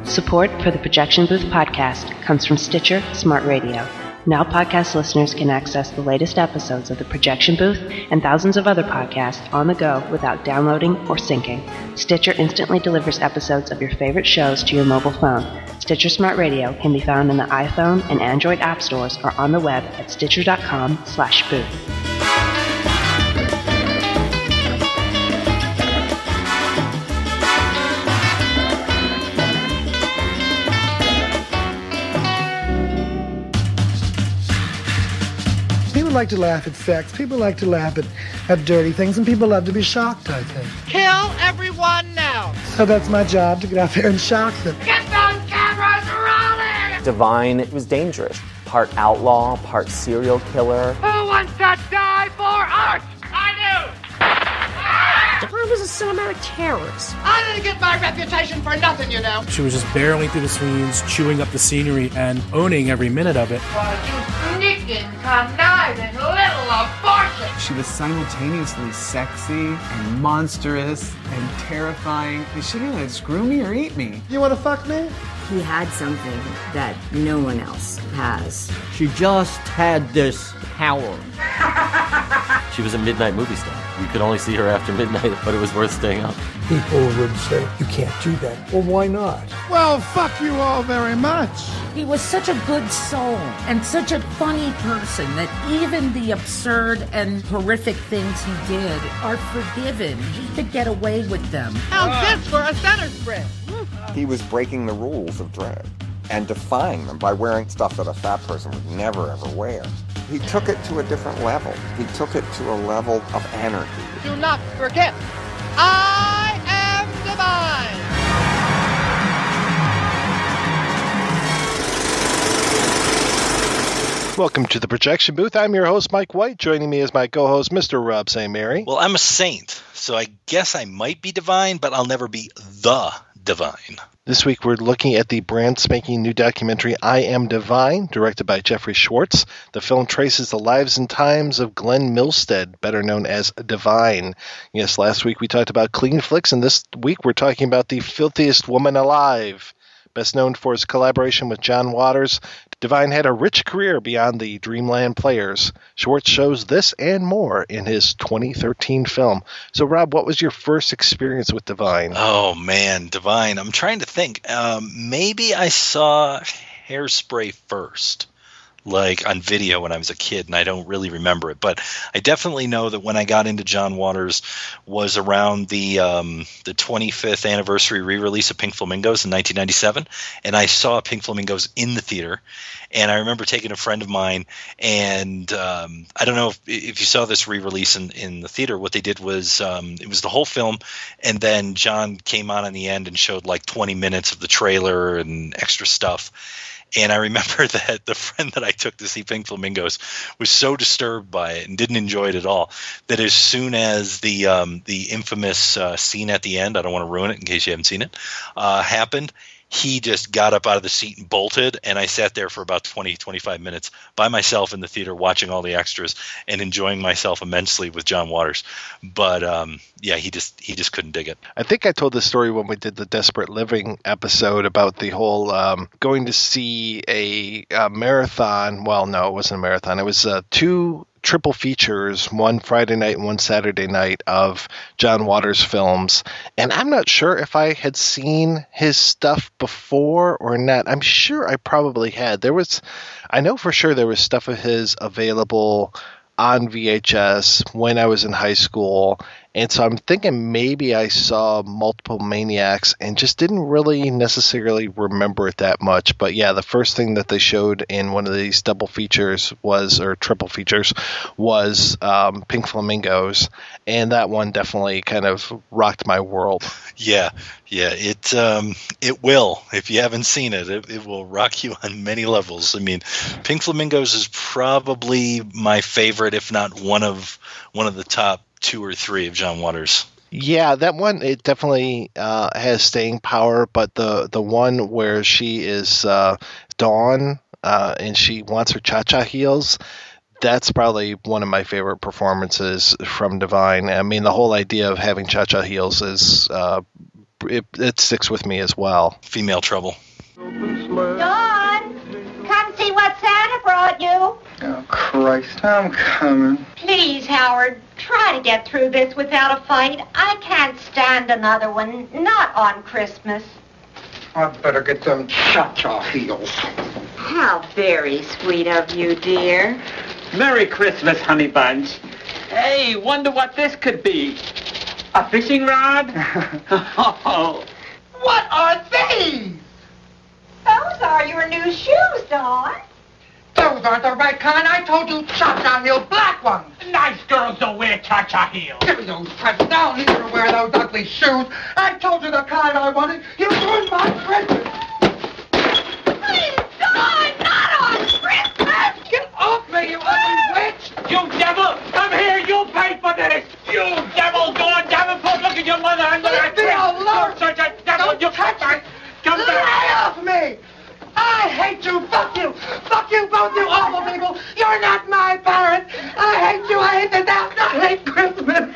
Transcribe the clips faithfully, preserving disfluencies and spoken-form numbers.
Support for the Projection Booth podcast comes from Stitcher Smart Radio. Now podcast listeners can access the latest episodes of the Projection Booth and thousands of other podcasts on the go without downloading or syncing. Stitcher instantly delivers episodes of your favorite shows to your mobile phone. Stitcher Smart Radio can be found in the iPhone and Android app stores or on the web at stitcher.com slash booth. People like to laugh at sex, people like to laugh at, at dirty things, and people love to be shocked, I think. Kill everyone now! So that's my job, to get out there and shock them. Get those cameras rolling! Divine was dangerous. Part outlaw, part serial killer. Who wants to die for art? I do! Divine was a cinematic terrorist. I didn't get my reputation for nothing, you know. She was just barreling through the scenes, chewing up the scenery, and owning every minute of it. Why, you sneaking, conniving little abortion! She was simultaneously sexy and monstrous and terrifying. And she didn't screw me or eat me. You want to fuck me? He had something that no one else has. She just had this power. She was a midnight movie star. You could only see her after midnight, but it was worth staying up. People would say, you can't do that. Well, why not? Well, fuck you all very much. He was such a good soul and such a funny person that even the absurd and horrific things he did are forgiven. He could get away with them. How's this for a center spread? He was breaking the rules of drag and defying them by wearing stuff that a fat person would never ever wear. He took it to a different level. He took it to a level of anarchy. Do not forget, I am divine! Welcome to the Projection Booth. I'm your host, Mike White. Joining me is my co-host, Mister Rob Saint Mary. Well, I'm a saint, so I guess I might be divine, but I'll never be the divine. This week we're looking at the brand spanking new documentary I Am Divine, directed by Jeffrey Schwartz. The film traces the lives and times of Glenn Milstead, better known as Divine. Yes, last week we talked about clean flicks, and this week we're talking about the filthiest woman alive. Best known for his collaboration with John Waters, Divine had a rich career beyond the Dreamland Players. Schwartz shows this and more in his twenty thirteen film. So, Rob, what was your first experience with Divine? Oh, man, Divine. I'm trying to think. Um, maybe I saw Hairspray first, like on video when I was a kid, and I don't really remember it. But I definitely know that when I got into John Waters was around the um, the twenty-fifth anniversary re-release of Pink Flamingos in nineteen ninety-seven, and I saw Pink Flamingos in the theater. And I remember taking a friend of mine, and um, I don't know if, if you saw this re-release in, in the theater. What they did was um, it was the whole film, and then John came on in the end and showed like twenty minutes of the trailer and extra stuff. And I remember that the friend that I took to see Pink Flamingos was so disturbed by it and didn't enjoy it at all that as soon as the um, the infamous uh, scene at the end, I don't want to ruin it in case you haven't seen it, uh, happened, he just got up out of the seat and bolted, and I sat there for about twenty, twenty-five minutes by myself in the theater watching all the extras and enjoying myself immensely with John Waters. But um, yeah, he just he just couldn't dig it. I think I told this story when we did the Desperate Living episode about the whole um, going to see a, a marathon. Well, no, it wasn't a marathon. It was uh, two triple features, one Friday night and one Saturday night of John Waters films. And I'm not sure if I had seen his stuff before or not. I'm sure I probably had. There was, I know for sure there was stuff of his available on V H S when I was in high school. And so I'm thinking maybe I saw Multiple Maniacs and just didn't really necessarily remember it that much. But yeah, the first thing that they showed in one of these double features was, or triple features, was um, Pink Flamingos. And that one definitely kind of rocked my world. Yeah, yeah, it um, it will. If you haven't seen it, it, it will rock you on many levels. I mean, Pink Flamingos is probably my favorite, if not one of one of the top two or three of John Waters. Yeah, that one, it definitely uh, has staying power, but the, the one where she is uh, Dawn uh, and she wants her cha-cha heels, that's probably one of my favorite performances from Divine. I mean, the whole idea of having cha-cha heels is uh, it, it sticks with me as well. Female Trouble. Dawn, come see what Santa brought you. Oh, Christ, I'm coming. Please, Howard, try to get through this without a fight. I can't stand another one, not on Christmas. I'd better get them cha-cha heels. How very sweet of you, dear. Merry Christmas, honey bunch. Hey, wonder what this could be. A fishing rod? Oh. What are these? Those are your new shoes, Dawn. Those aren't the right kind. I told you cha-cha heel black ones. Nice girls don't wear cha-cha heels. Give me those presents. I'll never wear those ugly shoes. I told you the kind I wanted. You ruined my Christmas. Please, Dawn, not on Christmas. Get off me, you ugly witch. You devil, come here, you'll pay for this. You devil, Dawn Davenport, look at your mother under that tree. Leave me alone. You're such a devil. Don't you touch me. Come Lay back. off me. I hate you. Fuck you. Fuck you both, you awful people. You're not my parents. I hate you. I hate this house. I hate Christmas.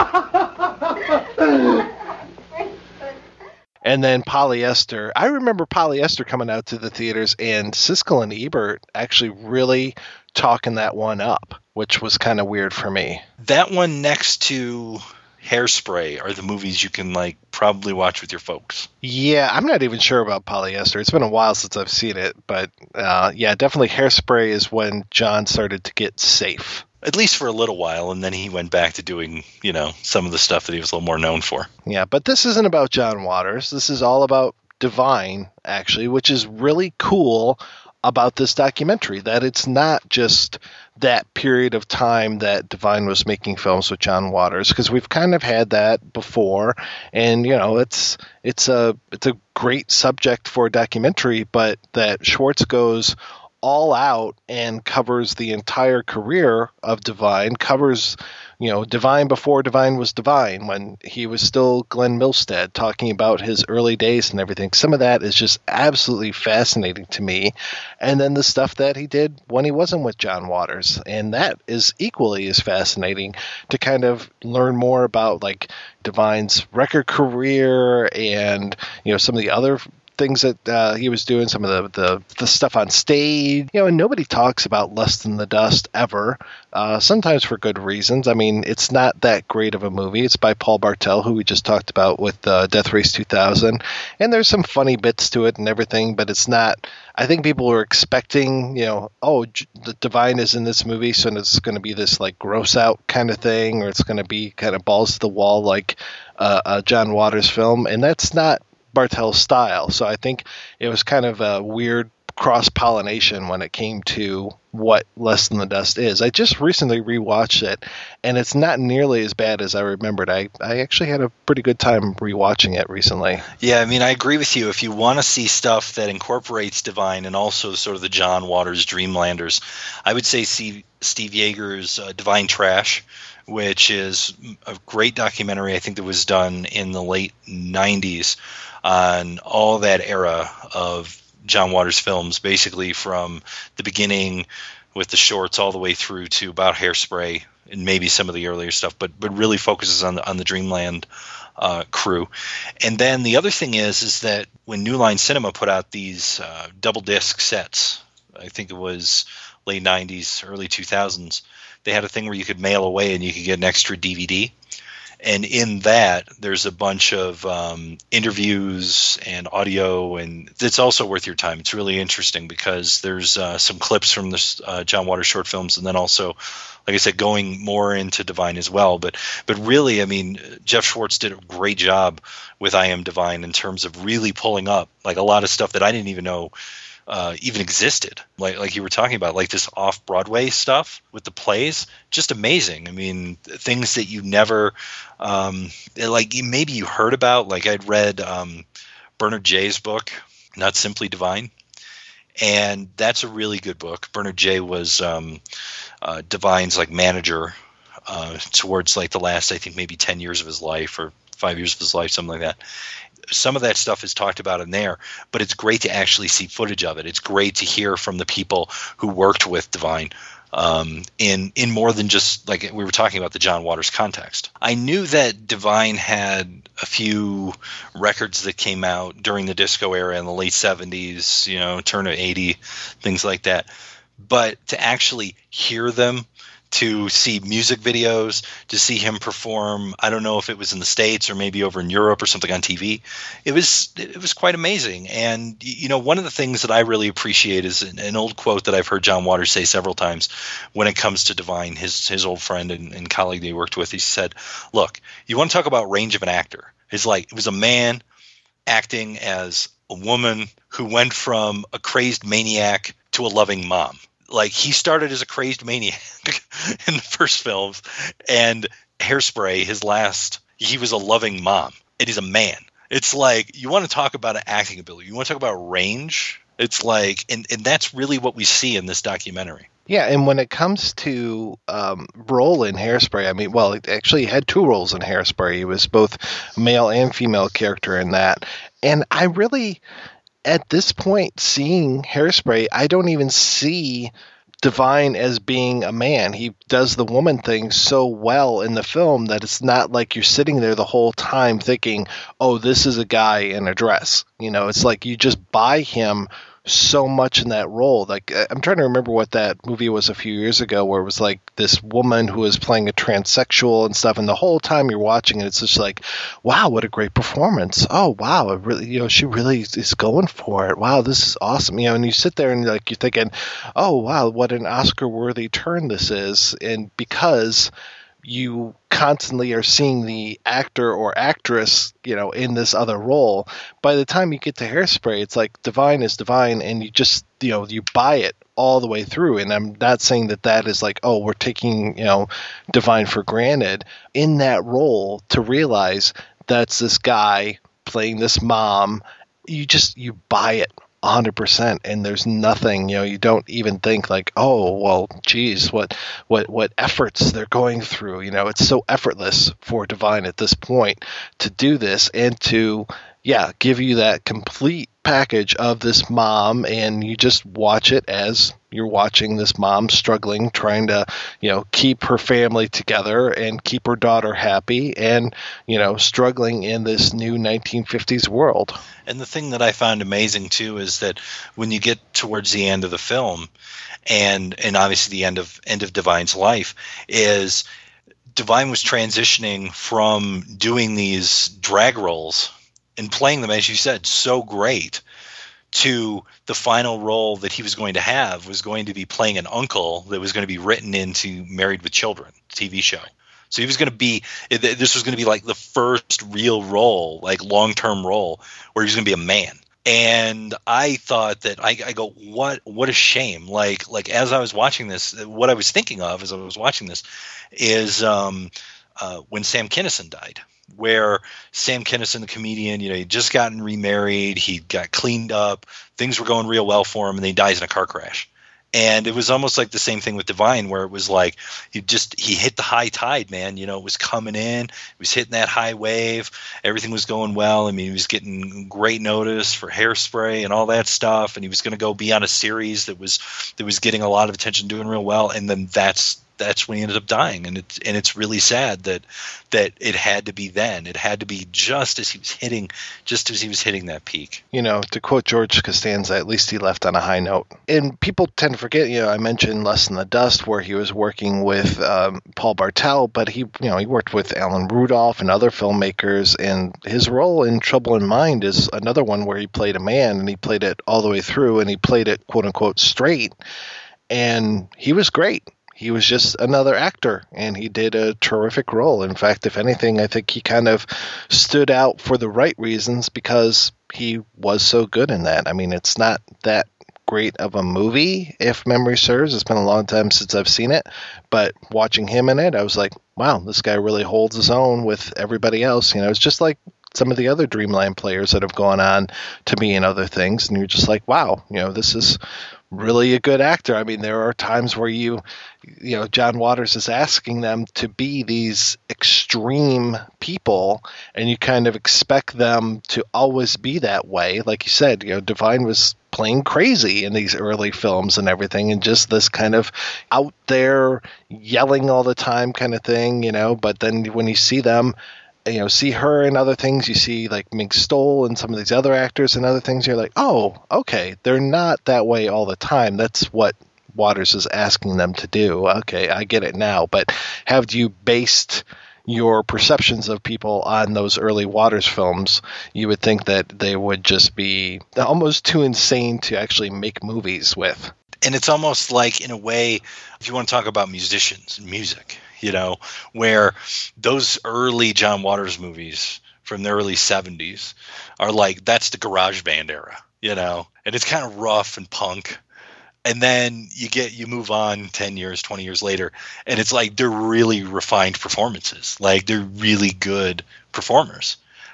And then Polyester. I remember Polyester coming out to the theaters and Siskel and Ebert actually really talking that one up, which was kind of weird for me. That one next to Hairspray are the movies you can like probably watch with your folks. Yeah, I'm not even sure about Polyester. It's been a while since I've seen it, but uh, yeah, definitely Hairspray is when John started to get safe. At least for a little while, and then he went back to doing, you know, some of the stuff that he was a little more known for. Yeah, but this isn't about John Waters. This is all about Divine, actually, which is really cool about this documentary, that it's not just that period of time that Divine was making films with John Waters, because we've kind of had that before, and you know it's it's a it's a great subject for a documentary, but that Schwartz goes all out and covers the entire career of Divine, covers, you know, Divine before Divine was Divine, when he was still Glenn Milstead, talking about his early days and everything. Some of that is just absolutely fascinating to me. And then the stuff that he did when he wasn't with John Waters. And that is equally as fascinating to kind of learn more about, like, Divine's record career and, you know, some of the other things that uh, he was doing, some of the, the the stuff on stage, you know, and nobody talks about Less Than the Dust ever, uh, sometimes for good reasons. I mean, it's not that great of a movie. It's by Paul Bartel, who we just talked about with uh, Death Race two thousand, and there's some funny bits to it and everything, but it's not, I think people were expecting, you know, oh, J- the Divine is in this movie, so it's going to be this, like, gross out kind of thing, or it's going to be kind of balls to the wall like uh, a John Waters film, and that's not Bartel's style. So I think it was kind of a weird cross-pollination when it came to what Less Than the Dust is. I just recently rewatched it, and it's not nearly as bad as I remembered. I, I actually had a pretty good time rewatching it recently. Yeah, I mean, I agree with you. If you want to see stuff that incorporates Divine and also sort of the John Waters Dreamlanders, I would say see Steve Yeager's uh, Divine Trash, which is a great documentary, I think, that was done in the late nineties on all that era of John Waters films, basically from the beginning with the shorts all the way through to about Hairspray and maybe some of the earlier stuff, but but really focuses on the, on the Dreamland uh, crew. And then the other thing is is that when New Line Cinema put out these uh, double disc sets, I think it was late nineties, early two thousands, they had a thing where you could mail away and you could get an extra D V D. And in that, there's a bunch of um, interviews and audio, and it's also worth your time. It's really interesting because there's uh, some clips from the uh, John Waters short films, and then also, like I said, going more into Divine as well. But but really, I mean, Jeff Schwartz did a great job with I Am Divine in terms of really pulling up like a lot of stuff that I didn't even know Uh, even existed, like like you were talking about, like this off-Broadway stuff with the plays, just amazing. I mean, things that you never, um, like you, maybe you heard about, like I'd read um, Bernard Jay's book, Not Simply Divine, and that's a really good book. Bernard Jay was um, uh, Divine's like manager uh, towards like the last, I think maybe ten years of his life or five years of his life, something like that. Some of that stuff is talked about in there, but it's great to actually see footage of it. It's great to hear from the people who worked with Divine um, in in more than just like we were talking about the John Waters context. I knew that Divine had a few records that came out during the disco era in the late seventies, you know, turn of eighty, things like that. But to actually hear them, to see music videos, to see him perform, I don't know if it was in the States or maybe over in Europe or something on T V, it was it was quite amazing. And, you know, one of the things that I really appreciate is an, an old quote that I've heard John Waters say several times when it comes to Divine, his, his old friend and, and colleague that he worked with. He said, look, you want to talk about range of an actor. It's like it was a man acting as a woman who went from a crazed maniac to a loving mom. Like, he started as a crazed maniac in the first films, and Hairspray, his last, he was a loving mom, and he's a man. It's like, you want to talk about an acting ability. You want to talk about range. It's like, and, and that's really what we see in this documentary. Yeah, and when it comes to um, role in Hairspray, I mean, well, it actually had two roles in Hairspray. He was both male and female character in that. And I really... at this point, seeing Hairspray, I don't even see Divine as being a man. He does the woman thing so well in the film that it's not like you're sitting there the whole time thinking, oh, this is a guy in a dress. You know, it's like you just buy him so much in that role. Like, I'm trying to remember what that movie was a few years ago where it was like this woman who was playing a transsexual and stuff, and the whole time you're watching it, it's just like, wow, what a great performance. Oh, wow, it really, you know, she really is going for it. Wow, this is awesome. You know, and you sit there and like you're thinking, oh, wow, what an Oscar-worthy turn this is. And because you constantly are seeing the actor or actress, you know, in this other role, by the time you get to Hairspray, it's like Divine is Divine, and you just, you know, you buy it all the way through. And I'm not saying that that is like, oh, we're taking, you know, Divine for granted. In that role, to realize that's this guy playing this mom, you just, you buy it one hundred percent, and there's nothing, you know, you don't even think like, oh, well, geez, what what what efforts they're going through. You know, it's so effortless for Divine at this point to do this and to, yeah, give you that complete package of this mom, and you just watch it as you're watching this mom struggling, trying to, you know, keep her family together and keep her daughter happy, and, you know, struggling in this new nineteen fifties world. And the thing that I found amazing too is that when you get towards the end of the film, and and obviously the end of end of Divine's life, is Divine was transitioning from doing these drag roles and playing them, as you said, so great, to the final role that he was going to have was going to be playing an uncle that was going to be written into Married with Children T V show. So he was going to be, this was going to be like the first real role, like long-term role, where he was going to be a man. And I thought that, I, I go, what what a shame. Like, like as I was watching this, what I was thinking of as I was watching this is um, uh, when Sam Kinison died. Where Sam Kinison, the comedian, you know, he'd just gotten remarried, he got cleaned up, things were going real well for him, and then he dies in a car crash. And it was almost like the same thing with Divine, where it was like he just he hit the high tide, man. You know, it was coming in, he was hitting that high wave, everything was going well. I mean, he was getting great notice for Hairspray and all that stuff, and he was going to go be on a series that was that was getting a lot of attention, doing real well, and then that's that's when he ended up dying, and it's and it's really sad that that it had to be then. It had to be just as he was hitting, just as he was hitting that peak. You know, to quote George Costanza, at least he left on a high note. And people tend to forget. You know, I mentioned Less Than the Dust, where he was working with um, Paul Bartel, but he, you know, he worked with Alan Rudolph and other filmmakers. And his role in Trouble in Mind is another one where he played a man, and he played it all the way through, and he played it quote unquote straight, and he was great. He was just another actor, and he did a terrific role. In fact, if anything, I think he kind of stood out for the right reasons because he was so good in that. I mean, it's not that great of a movie, if memory serves. It's been a long time since I've seen it, but watching him in it, I was like, wow, this guy really holds his own with everybody else. You know, it's just like some of the other Dreamland players that have gone on to be in other things, and you're just like, wow, you know, this is really a good actor. I mean, there are times where you, you know, John Waters is asking them to be these extreme people, and you kind of expect them to always be that way. Like you said, you know, Divine was playing crazy in these early films and everything, and just this kind of out there yelling all the time kind of thing, you know. But then when you see them, you know, see her and other things, you see like Mink Stole and some of these other actors and other things, you're like, oh, okay, they're not that way all the time. That's what Waters is asking them to do. Okay, I get it now. But have you based your perceptions of people on those early Waters films, you would think that they would just be almost too insane to actually make movies with. And it's almost like, in a way, if you want to talk about musicians and music, you know, where those early John Waters movies from the early seventies are like, that's the garage band era, you know, and it's kind of rough and punk. And then you get, you move on ten years, twenty years later, and it's like they're really refined performances. Like they're really good performers.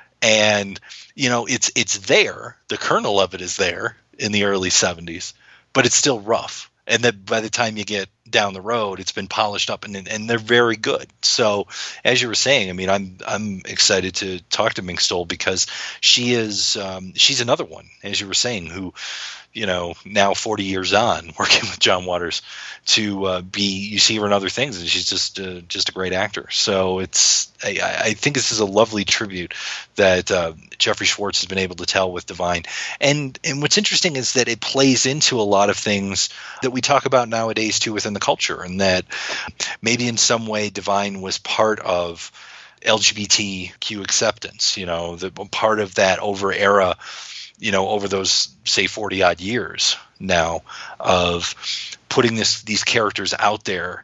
And, you know, it's it's there. The kernel of it is there in the early seventies, but it's still rough. And then by the time you get down the road, it's been polished up, and and they're very good. So as you were saying, I mean, I'm I'm excited to talk to Mink Stole because she is um, she's another one, as you were saying, who, you know, now forty years on, working with John Waters, to uh, be, you see her in other things, and she's just uh, just a great actor. So it's, I, I think this is a lovely tribute that uh, Jeffrey Schwartz has been able to tell with Divine. And and what's interesting is that it plays into a lot of things that we talk about nowadays too within the culture, and that maybe in some way Divine was part of L G B T Q acceptance, you know, the part of that over era, you know, over those, say, forty odd years now of putting this these characters out there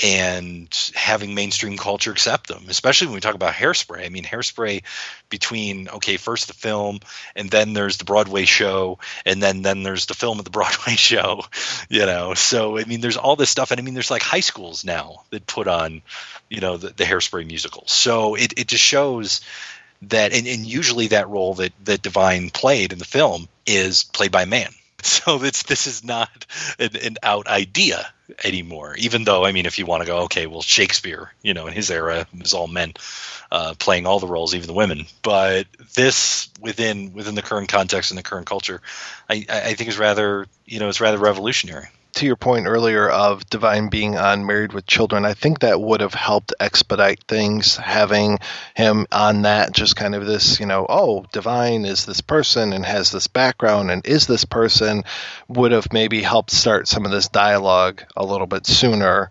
and having mainstream culture accept them, especially when we talk about Hairspray. I mean, Hairspray, between, okay, first the film, and then there's the Broadway show, and then then there's the film of the Broadway show, you know. So, I mean, there's all this stuff. And, I mean, there's like high schools now that put on, you know, the, the Hairspray musical. So it, it just shows that, and, and usually that role that, that Divine played in the film is played by a man. So it's, this is not an, an out idea anymore, even though, I mean, if you want to go, okay, well, Shakespeare, you know, in his era, it was all men uh, playing all the roles, even the women. But this, within within the current context and the current culture, I, I think is rather, you know, it's rather revolutionary. To your point earlier of Divine being on Married with Children, I think that would have helped expedite things, having him on that, just kind of this, you know, oh, Divine is this person and has this background and is this person, would have maybe helped start some of this dialogue a little bit sooner.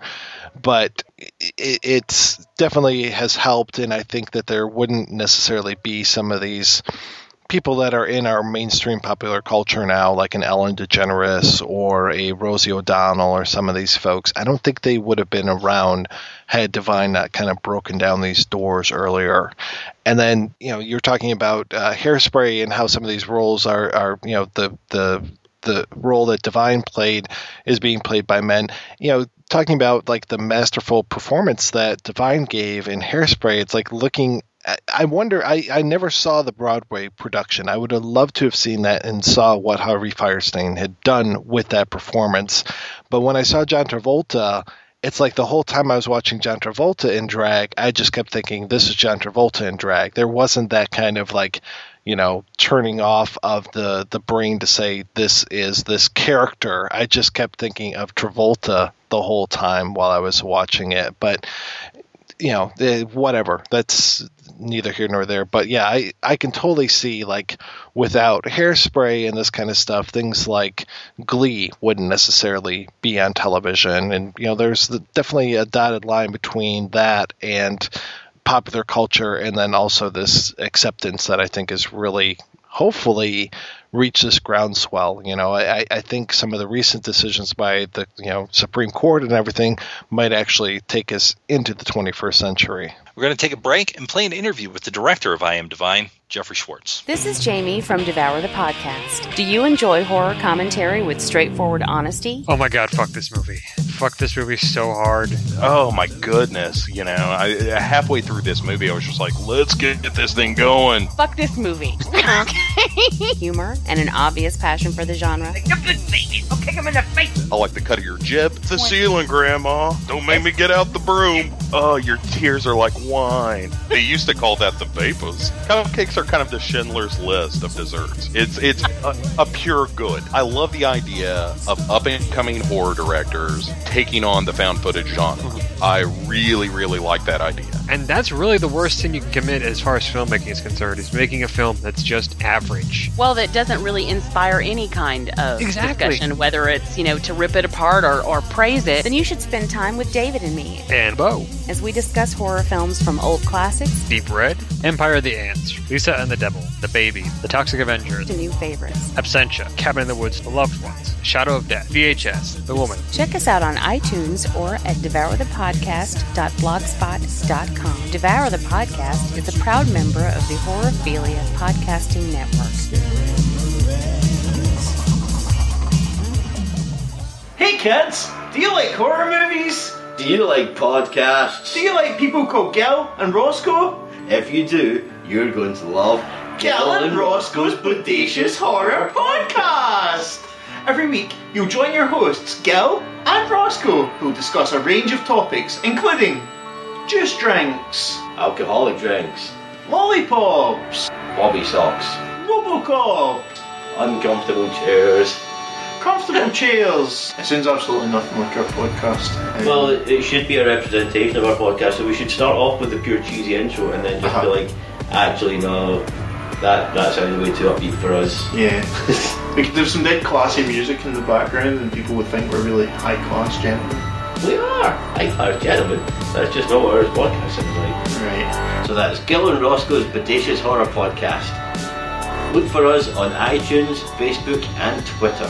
But it it's definitely has helped, and I think that there wouldn't necessarily be some of these people that are in our mainstream popular culture now, like an Ellen DeGeneres or a Rosie O'Donnell or some of these folks. I don't think they would have been around had Divine not kind of broken down these doors earlier. And then, you know, you're talking about uh, Hairspray and how some of these roles are, are you know, the the the role that Divine played is being played by men. You know, talking about like the masterful performance that Divine gave in Hairspray, it's like looking I wonder, I, I never saw the Broadway production. I would have loved to have seen that and saw what Harvey Fierstein had done with that performance. But when I saw John Travolta, it's like the whole time I was watching John Travolta in drag, I just kept thinking, this is John Travolta in drag. There wasn't that kind of like, you know, turning off of the, the brain to say this is this character. I just kept thinking of Travolta the whole time while I was watching it. But, you know, whatever. That's neither here nor there. But yeah, I, I can totally see, like, without Hairspray and this kind of stuff, things like Glee wouldn't necessarily be on television. And, you know, there's the, definitely a dotted line between that and popular culture, and then also this acceptance that I think is really, hopefully, reach this groundswell. You know, I, I think some of the recent decisions by the, you know, Supreme Court and everything might actually take us into the twenty-first century. We're going to take a break and play an interview with the director of I Am Divine, Jeffrey Schwartz. This is Jamie from Devour the Podcast. Do you enjoy horror commentary with straightforward honesty? Oh my God, fuck this movie. Fuck this movie so hard. Oh my goodness. You know, I, halfway through this movie, I was just like, let's get this thing going. Fuck this movie. Okay. Humor and an obvious passion for the genre. Like the big babies. I'll kick them in the face. I like the cut of your jib. It's the ceiling, Grandma. Don't make me get out the broom. Oh, your tears are like wine. They used to call that the vapors. Cupcakes are kind of the Schindler's List of desserts. It's it's a, a pure good. I love the idea of up-and-coming horror directors taking on the found footage genre. I really, really like that idea. And that's really the worst sin you can commit as far as filmmaking is concerned, is making a film that's just average. Well, that doesn't really inspire any kind of exactly. discussion, whether it's, you know, to rip it apart or, or praise it. Then you should spend time with David and me. And Bo. As we discuss horror films from old classics, Deep Red, Empire of the Ants, Lisa and the Devil, The Baby, The Toxic Avengers, to new favorites. Absentia, Cabin in the Woods, The Loved Ones, Shadow of Death, V H S, The Woman. Check us out on iTunes or at devour the podcast dot blogspot dot com. Devour the Podcast is a proud member of the Horrorphilia Podcasting Network. Hey kids, do you like horror movies? Do you like podcasts? Do you like people called Gil and Roscoe? If you do, you're going to love Gil and Roscoe's Bodacious Horror Podcast! Every week, you'll join your hosts, Gil and Roscoe, who'll discuss a range of topics, including juice drinks, alcoholic drinks, lollipops, bobby socks, Robocop, uncomfortable chairs, comfortable chairs. It sounds absolutely nothing like our podcast. Um, well, it, it should be a representation of our podcast, so we should start off with the pure cheesy intro and then just uh-huh. be like, actually, no, that, that sounded way too upbeat for us. Yeah. We could, there's some dead classy music in the background and people would think we're really high class gentlemen. We are high class gentlemen. That's just not what our podcast sounds like. Right. So that's Gil and Roscoe's Bodacious Horror Podcast. Look for us on iTunes, Facebook, and Twitter.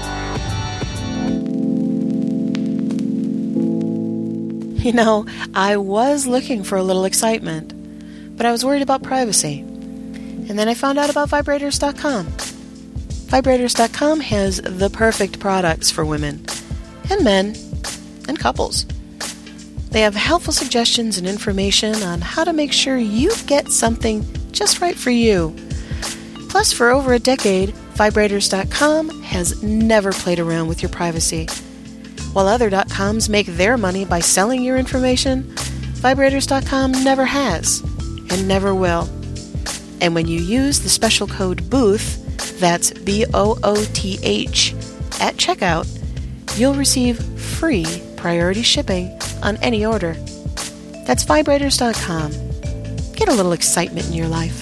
You know, I was looking for a little excitement, but I was worried about privacy. And then I found out about vibrators dot com. vibrators dot com has the perfect products for women and men and couples. They have helpful suggestions and information on how to make sure you get something just right for you. Plus, for over a decade, vibrators dot com has never played around with your privacy. While other .coms make their money by selling your information, vibrators dot com never has and never will. And when you use the special code BOOTH, that's B O O T H, at checkout, you'll receive free priority shipping on any order. That's vibrators dot com. Get a little excitement in your life.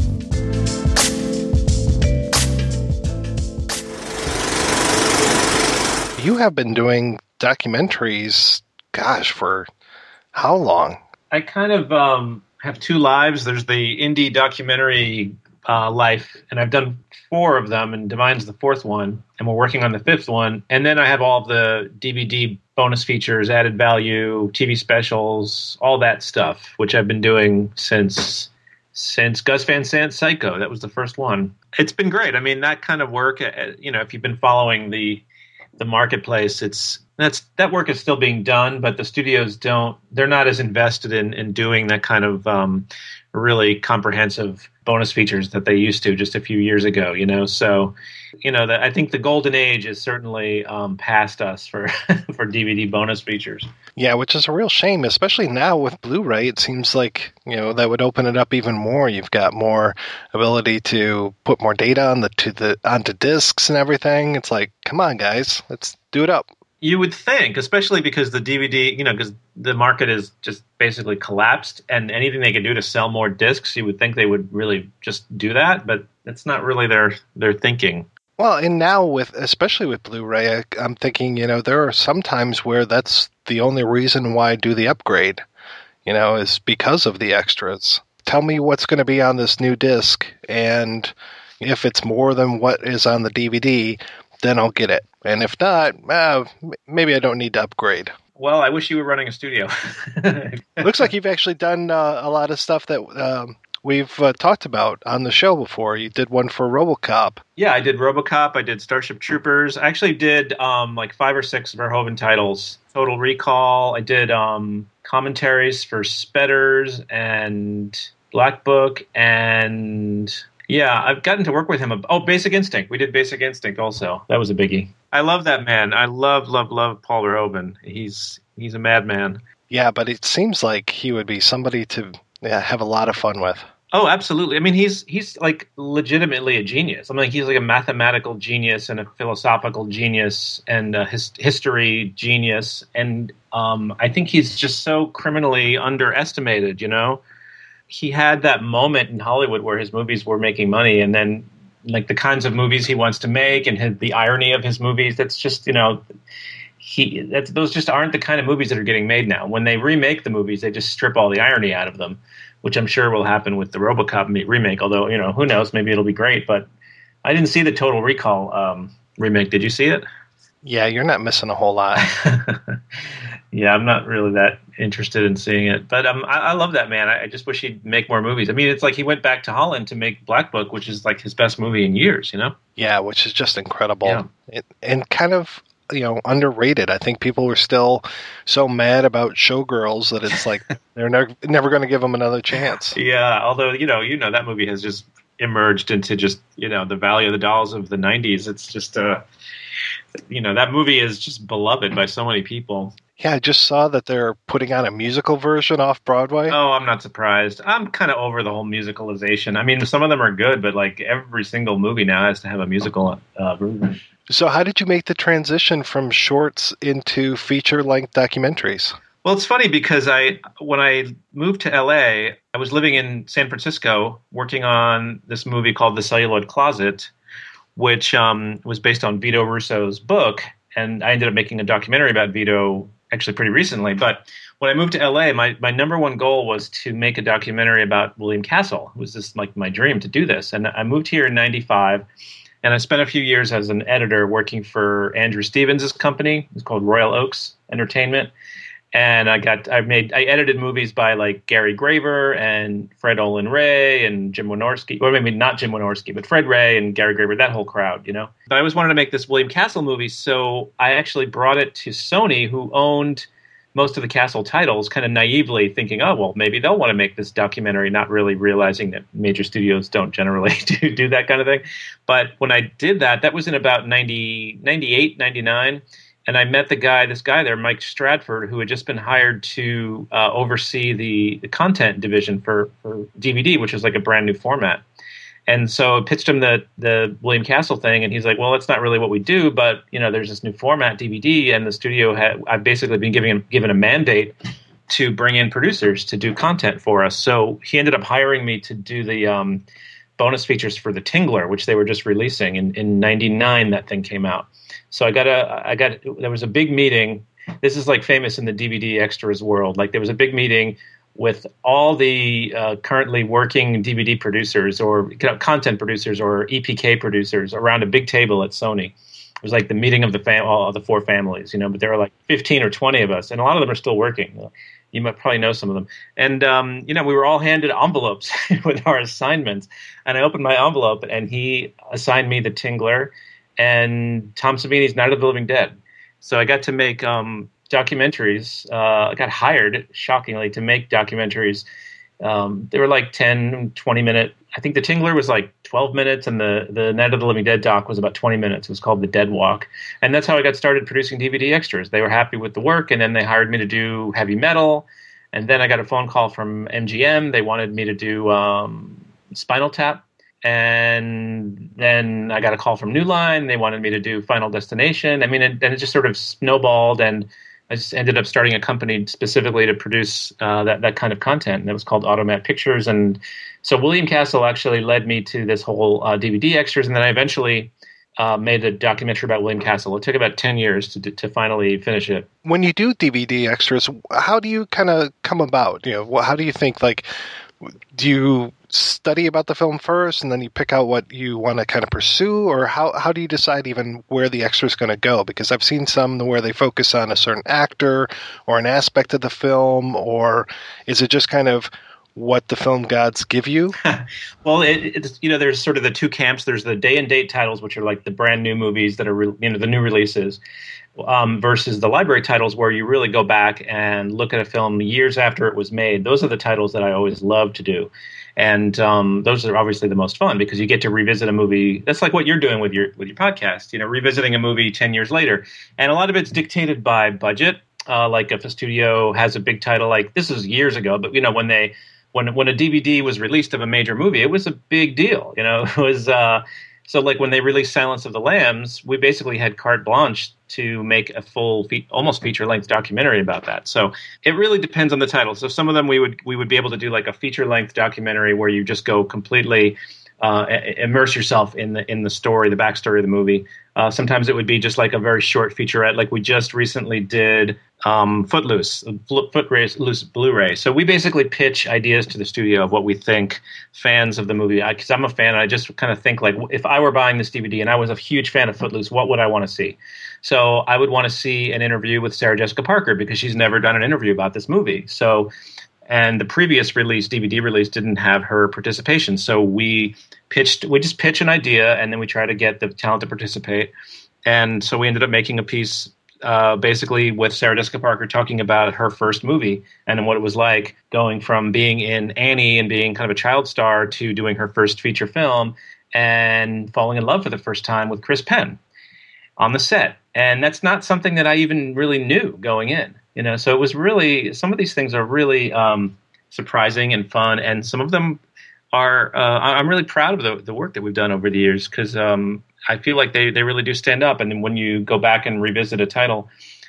You have been doing documentaries, gosh, for how long? I kind of um, have two lives. There's the indie documentary uh, life, and I've done four of them, and Divine's the fourth one, and we're working on the fifth one. And then I have all of the D V D bonus features, added value, T V specials, all that stuff, which I've been doing since since Gus Van Sant's Psycho. That was the first one. It's been great. I mean, that kind of work, you know, if you've been following the the marketplace, it's that's that work is still being done, but the studios don't they're not as invested in in doing that kind of um really comprehensive bonus features that they used to just a few years ago, you know. So, you know, the, I think the golden age is certainly um past us for for D V D bonus features. Yeah, which is a real shame, especially now with Blu-ray. It seems like, you know, that would open it up even more. You've got more ability to put more data on the to the onto discs and everything. It's like, come on, guys, let's do it up. You would think, especially because the D V D, you know, because the market is just basically collapsed, and anything they could do to sell more discs, you would think they would really just do that, but that's not really their their thinking. Well, and now with, especially with Blu-ray, I, I'm thinking, you know, there are some times where that's the only reason why I do the upgrade, you know, is because of the extras. Tell me what's going to be on this new disc, and if it's more than what is on the D V D, then I'll get it. And if not, uh, maybe I don't need to upgrade. Well, I wish you were running a studio. Looks like you've actually done uh, a lot of stuff that um, we've uh, talked about on the show before. You did one for RoboCop. Yeah, I did RoboCop. I did Starship Troopers. I actually did um, like five or six Verhoeven titles. Total Recall. I did um, commentaries for Spedders and Black Book, and yeah, I've gotten to work with him. Oh, Basic Instinct. We did Basic Instinct also. That was a biggie. I love that man. I love, love, love Paul Verhoeven. He's he's a madman. Yeah, but it seems like he would be somebody to yeah, have a lot of fun with. Oh, absolutely. I mean, he's he's like legitimately a genius. I mean, he's like a mathematical genius and a philosophical genius and a his, history genius. And um, I think he's just so criminally underestimated, you know? He had that moment in Hollywood where his movies were making money, and then like the kinds of movies he wants to make and his, the irony of his movies, that's just, you know, he that's, those just aren't the kind of movies that are getting made now. When they remake the movies, they just strip all the irony out of them, which I'm sure will happen with the RoboCop remake, although, you know, who knows, maybe it'll be great. But I didn't see the Total Recall um, remake. Did you see it? Yeah, you're not missing a whole lot. Yeah, I'm not really that interested in seeing it. But um, I, I love that man. I, I just wish he'd make more movies. I mean, it's like he went back to Holland to make Black Book, which is like his best movie in years, you know? Yeah, which is just incredible. Yeah. It, and kind of, you know, underrated. I think people were still so mad about Showgirls that it's like they're never, never going to give him another chance. Yeah, although, you know, you know that movie has just emerged into just, you know, the Valley of the Dolls of the nineties. It's just, uh, you know, that movie is just beloved by so many people. Yeah, I just saw that they're putting out a musical version off Broadway. Oh, I'm not surprised. I'm kind of over the whole musicalization. I mean, some of them are good, but like every single movie now has to have a musical uh, version. So how did you make the transition from shorts into feature-length documentaries? Well, it's funny because I, when I moved to L A, I was living in San Francisco working on this movie called The Celluloid Closet, which um, was based on Vito Russo's book. And I ended up making a documentary about Vito actually pretty recently. But when I moved to L A, my, my number one goal was to make a documentary about William Castle. It was just like my dream to do this. And I moved here in ninety-five, and I spent a few years as an editor working for Andrew Stevens' company. It's called Royal Oaks Entertainment. And I got, I made, I edited movies by like Gary Graver and Fred Olin Ray and Jim Wynorski, or maybe not Jim Wynorski, but Fred Ray and Gary Graver, that whole crowd, you know. But I always wanted to make this William Castle movie, so I actually brought it to Sony, who owned most of the Castle titles, kind of naively thinking, oh, well, maybe they'll want to make this documentary, not really realizing that major studios don't generally do, do that kind of thing. But when I did that, that was in about ninety, ninety-eight, ninety-nine. And I met the guy, this guy there, Mike Stratford, who had just been hired to uh, oversee the, the content division for, for D V D, which was like a brand new format. And so I pitched him the the William Castle thing, and he's like, well, that's not really what we do, but you know, there's this new format, D V D, and the studio had, I've basically been given, given a mandate to bring in producers to do content for us. So he ended up hiring me to do the um, bonus features for The Tingler, which they were just releasing. In, in ninety-nine, that thing came out. So I got a, I got, there was a big meeting. This is like famous in the D V D extras world. Like there was a big meeting with all the uh, currently working D V D producers or content producers or E P K producers around a big table at Sony. It was like the meeting of the fam- all the four families, you know, but there were like fifteen or twenty of us, and a lot of them are still working. You might probably know some of them. And, um, you know, we were all handed envelopes with our assignments. And I opened my envelope, and he assigned me The Tingler and Tom Savini's Night of the Living Dead. So I got to make um, documentaries. Uh, I got hired, shockingly, to make documentaries. Um, they were like ten, twenty minute. I think The Tingler was like twelve minutes, and the, the Night of the Living Dead doc was about twenty minutes. It was called The Dead Walk. And that's how I got started producing D V D extras. They were happy with the work, and then they hired me to do heavy metal. And then I got a phone call from M G M. They wanted me to do um, Spinal Tap. And then I got a call from New Line. They wanted me to do Final Destination. I mean, and it, it just sort of snowballed, and I just ended up starting a company specifically to produce uh, that, that kind of content. And it was called Automat Pictures. And so William Castle actually led me to this whole uh, D V D extras. And then I eventually uh, made a documentary about William Castle. It took about ten years to to finally finish it. When you do D V D extras, how do you kind of come about? You know, how do you think, like, do you study about the film first and then you pick out what you want to kind of pursue, or how, how do you decide even where the extra is going to go? Because I've seen some where they focus on a certain actor or an aspect of the film, or is it just kind of what the film gods give you? Well, it, it's, you know, there's sort of the two camps. There's the day and date titles, which are like the brand new movies that are, re- you know, the new releases, um, versus the library titles where you really go back and look at a film years after it was made. Those are the titles that I always love to do. And um, those are obviously the most fun because you get to revisit a movie. That's like what you're doing with your with your podcast, you know, revisiting a movie ten years later. And a lot of it's dictated by budget. Uh, like if a studio has a big title, like this is years ago, but you know, when they when when a D V D was released of a major movie, it was a big deal. You know, it was uh, so like when they released Silence of the Lambs, we basically had carte blanche to make a full, fe- almost feature-length documentary about that. So it really depends on the title. So some of them we would we would be able to do like a feature-length documentary where you just go completely uh, immerse yourself in the in the story, the backstory of the movie. Uh, sometimes it would be just like a very short featurette, like we just recently did um, Footloose, Footloose Blu-ray. So we basically pitch ideas to the studio of what we think fans of the movie, because I'm a fan, and I just kind of think like, if I were buying this D V D and I was a huge fan of Footloose, what would I want to see? So I would want to see an interview with Sarah Jessica Parker because she's never done an interview about this movie. So, and the previous release, D V D release, didn't have her participation. So we pitched, we just pitch an idea and then we try to get the talent to participate. And so we ended up making a piece uh, basically with Sarah Jessica Parker talking about her first movie and what it was like going from being in Annie and being kind of a child star to doing her first feature film and falling in love for the first time with Chris Penn on the set. And that's not something that I even really knew going in, you know, so it was really, some of these things are really um, surprising and fun. And some of them are, uh, I'm really proud of the, the work that we've done over the years because um, I feel like they, they really do stand up. And then when you go back and revisit a title,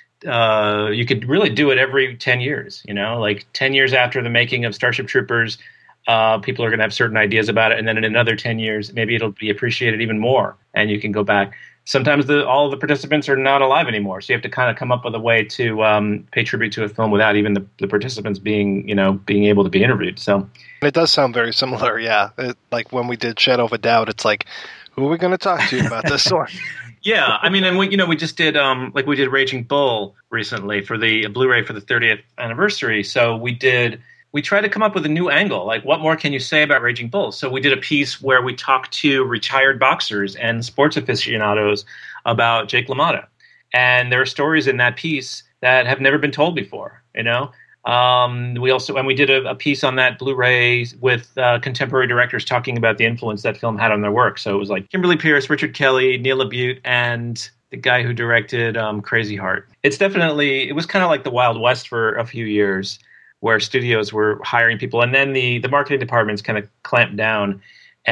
uh, you could really do it every ten years, you know, like ten years after the making of Starship Troopers, uh, people are going to have certain ideas about it. And then in another ten years, maybe it'll be appreciated even more. And you can go back. Sometimes the, all of the participants are not alive anymore, so you have to kind of come up with a way to um, pay tribute to a film without even the, the participants being, you know, being able to be interviewed. So it does sound very similar, yeah. It, like when we did Shadow of a Doubt, it's like, who are we going to talk to about this one? Yeah, I mean, and we, you know, we just did um, like we did Raging Bull recently for the Blu-ray for the thirtieth anniversary. So we did. We tried to come up with a new angle. Like, what more can you say about Raging Bull? So we did a piece where we talked to retired boxers and sports aficionados about Jake LaMotta. And there are stories in that piece that have never been told before, you know? Um, we also, and we did a, a piece on that Blu-ray with uh, contemporary directors talking about the influence that film had on their work. So it was like Kimberly Pierce, Richard Kelly, Neil LaBute, and the guy who directed um, Crazy Heart. It's definitely, it was kind of like the Wild West for a few years, where studios were hiring people. And then the, the marketing departments kind of clamped down.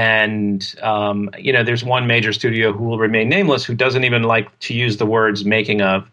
And, um, you know, there's one major studio who will remain nameless who doesn't even like to use the words making of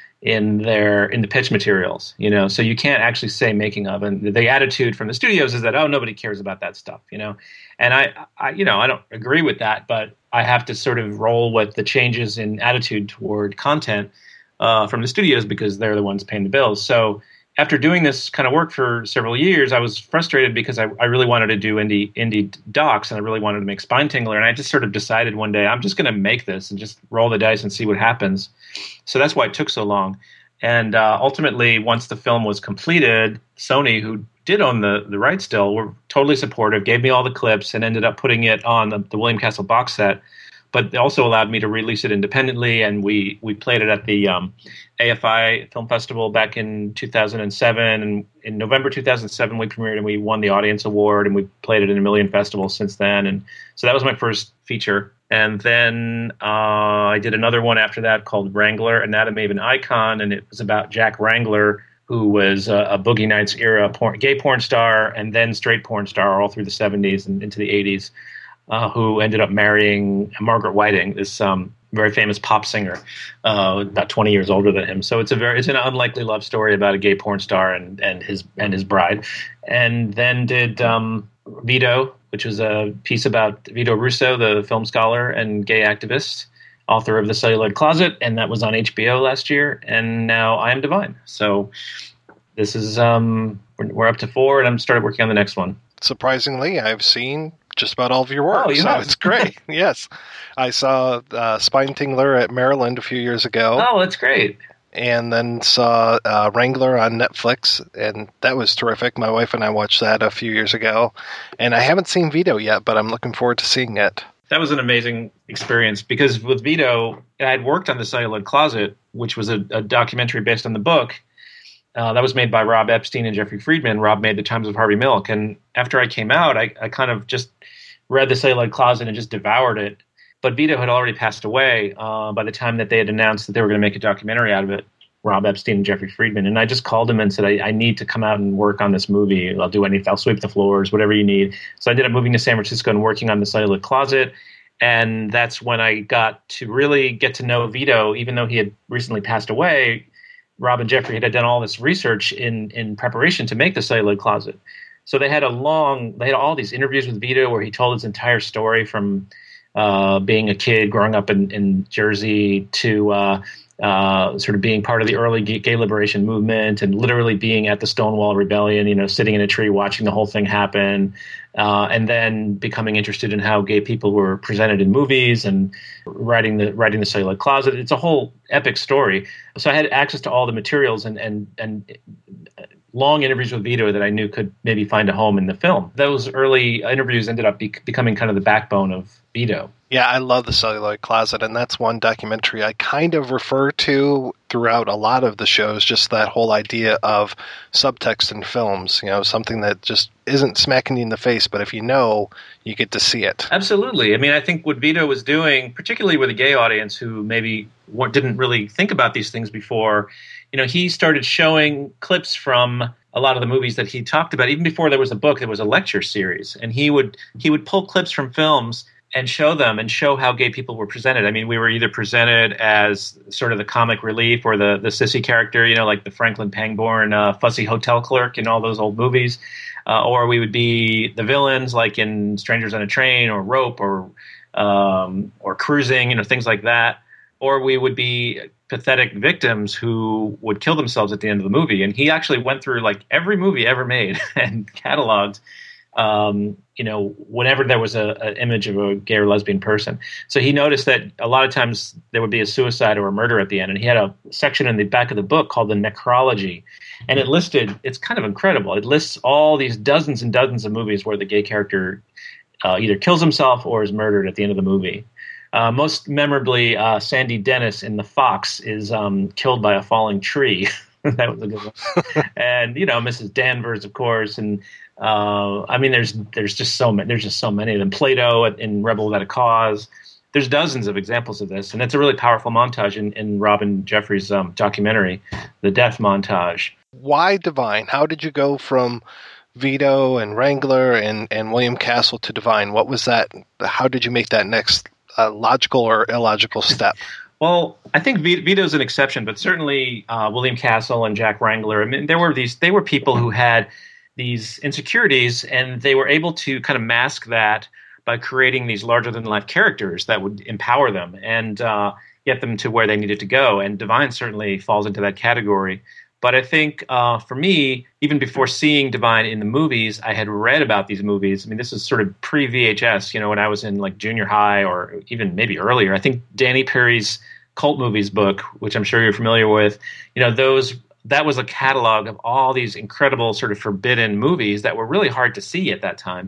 in their in the pitch materials, you know. So you can't actually say making of. And the attitude from the studios is that, oh, nobody cares about that stuff, you know. And I, I you know, I don't agree with that, but I have to sort of roll with the changes in attitude toward content uh, from the studios because they're the ones paying the bills. So after doing this kind of work for several years, I was frustrated because I, I really wanted to do indie indie docs and I really wanted to make Spine Tingler. And I just sort of decided one day, I'm just going to make this and just roll the dice and see what happens. So that's why it took so long. And uh, ultimately, once the film was completed, Sony, who did own the, the rights still, were totally supportive, gave me all the clips and ended up putting it on the, the William Castle box set. But they also allowed me to release it independently, and we, we played it at the um, A F I Film Festival back in two thousand seven. And in November two thousand seven, we premiered and we won the Audience Award, and we played it in a million festivals since then. And so that was my first feature. And then uh, I did another one after that called Wrangler, Anatomy of an Icon, and it was about Jack Wrangler, who was a, a Boogie Nights era porn, gay porn star and then straight porn star all through the seventies and into the eighties. Uh, who ended up marrying Margaret Whiting, this um, very famous pop singer, uh, about twenty years older than him. So it's a very it's an unlikely love story about a gay porn star and, and his and his bride. And then did um, Vito, which was a piece about Vito Russo, the film scholar and gay activist, author of The Celluloid Closet, and that was on H B O last year. And now I Am Divine. So this is um, we're, we're up to four, and I'm started working on the next one. Surprisingly, I've seen just about all of your work, oh, you so have? It's great. Yes. I saw uh, Spine Tingler at Maryland a few years ago. Oh, that's great. and then saw uh, Wrangler on Netflix, and that was terrific. My wife and I watched that a few years ago, and I haven't seen Vito yet, but I'm looking forward to seeing it. That was an amazing experience because with Vito, I had worked on The Celluloid Closet, which was a, a documentary based on the book. Uh, that was made by Rob Epstein and Jeffrey Friedman. Rob made The Times of Harvey Milk. And after I came out, I, I kind of just read The Celluloid Closet and just devoured it. But Vito had already passed away uh, by the time that they had announced that they were going to make a documentary out of it, Rob Epstein and Jeffrey Friedman. And I just called him and said, I, I need to come out and work on this movie. I'll do anything. I'll sweep the floors, whatever you need. So I ended up moving to San Francisco and working on The Celluloid Closet. And that's when I got to really get to know Vito, even though he had recently passed away. Rob and Jeffrey had done all this research in, in preparation to make The Celluloid Closet. So they had a long, they had all these interviews with Vito where he told his entire story from uh, being a kid growing up in, in Jersey to uh, uh, sort of being part of the early gay, gay liberation movement and literally being at the Stonewall Rebellion, you know, sitting in a tree watching the whole thing happen, uh, and then becoming interested in how gay people were presented in movies and writing the writing the Celluloid Closet. It's a whole epic story. So I had access to all the materials and and and. long interviews with Vito that I knew could maybe find a home in the film. Those early interviews ended up be- becoming kind of the backbone of Vito. Yeah, I love The Celluloid Closet, and that's one documentary I kind of refer to throughout a lot of the shows, just that whole idea of subtext in films, you know, something that just isn't smacking you in the face, but if you know, you get to see it. Absolutely. I mean, I think what Vito was doing, particularly with a gay audience who maybe didn't really think about these things before, you know, he started showing clips from a lot of the movies that he talked about. Even before there was a book, there was a lecture series, and he would he would pull clips from films and show them and show how gay people were presented. I mean, we were either presented as sort of the comic relief or the the sissy character, you know, like the Franklin Pangborn uh, fussy hotel clerk in all those old movies, uh, or we would be the villains, like in Strangers on a Train or Rope or um, or Cruising, you know, things like that. Or we would be pathetic victims who would kill themselves at the end of the movie. And he actually went through like every movie ever made and cataloged, um, you know, whenever there was an image of a gay or lesbian person. So he noticed that a lot of times there would be a suicide or a murder at the end. And he had a section in the back of the book called the necrology. And it listed, it's kind of incredible. It lists all these dozens and dozens of movies where the gay character uh, either kills himself or is murdered at the end of the movie. Uh, most memorably, uh, Sandy Dennis in The Fox is um, killed by a falling tree. That was a good one. And you know, Missus Danvers, of course, and uh, I mean, there's there's just so many. There's just so many of them. Plato in Rebel Without a Cause. There's dozens of examples of this, and it's a really powerful montage in, in Robin Jeffrey's um, documentary, The Death Montage. Why Divine? How did you go from Vito and Wrangler and, and William Castle to Divine? What was that? How did you make that next a logical or illogical step? Well, I think Vito's an exception, but certainly uh, William Castle and Jack Wrangler. I mean, there were these. They were people who had these insecurities, and they were able to kind of mask that by creating these larger-than-life characters that would empower them and uh, get them to where they needed to go. And Divine certainly falls into that category. But I think uh, for me, even before seeing Divine in the movies, I had read about these movies. I mean, this is sort of pre-V H S, you know, when I was in like junior high or even maybe earlier. I think Danny Perry's Cult Movies book, which I'm sure you're familiar with, you know, those that was a catalog of all these incredible sort of forbidden movies that were really hard to see at that time.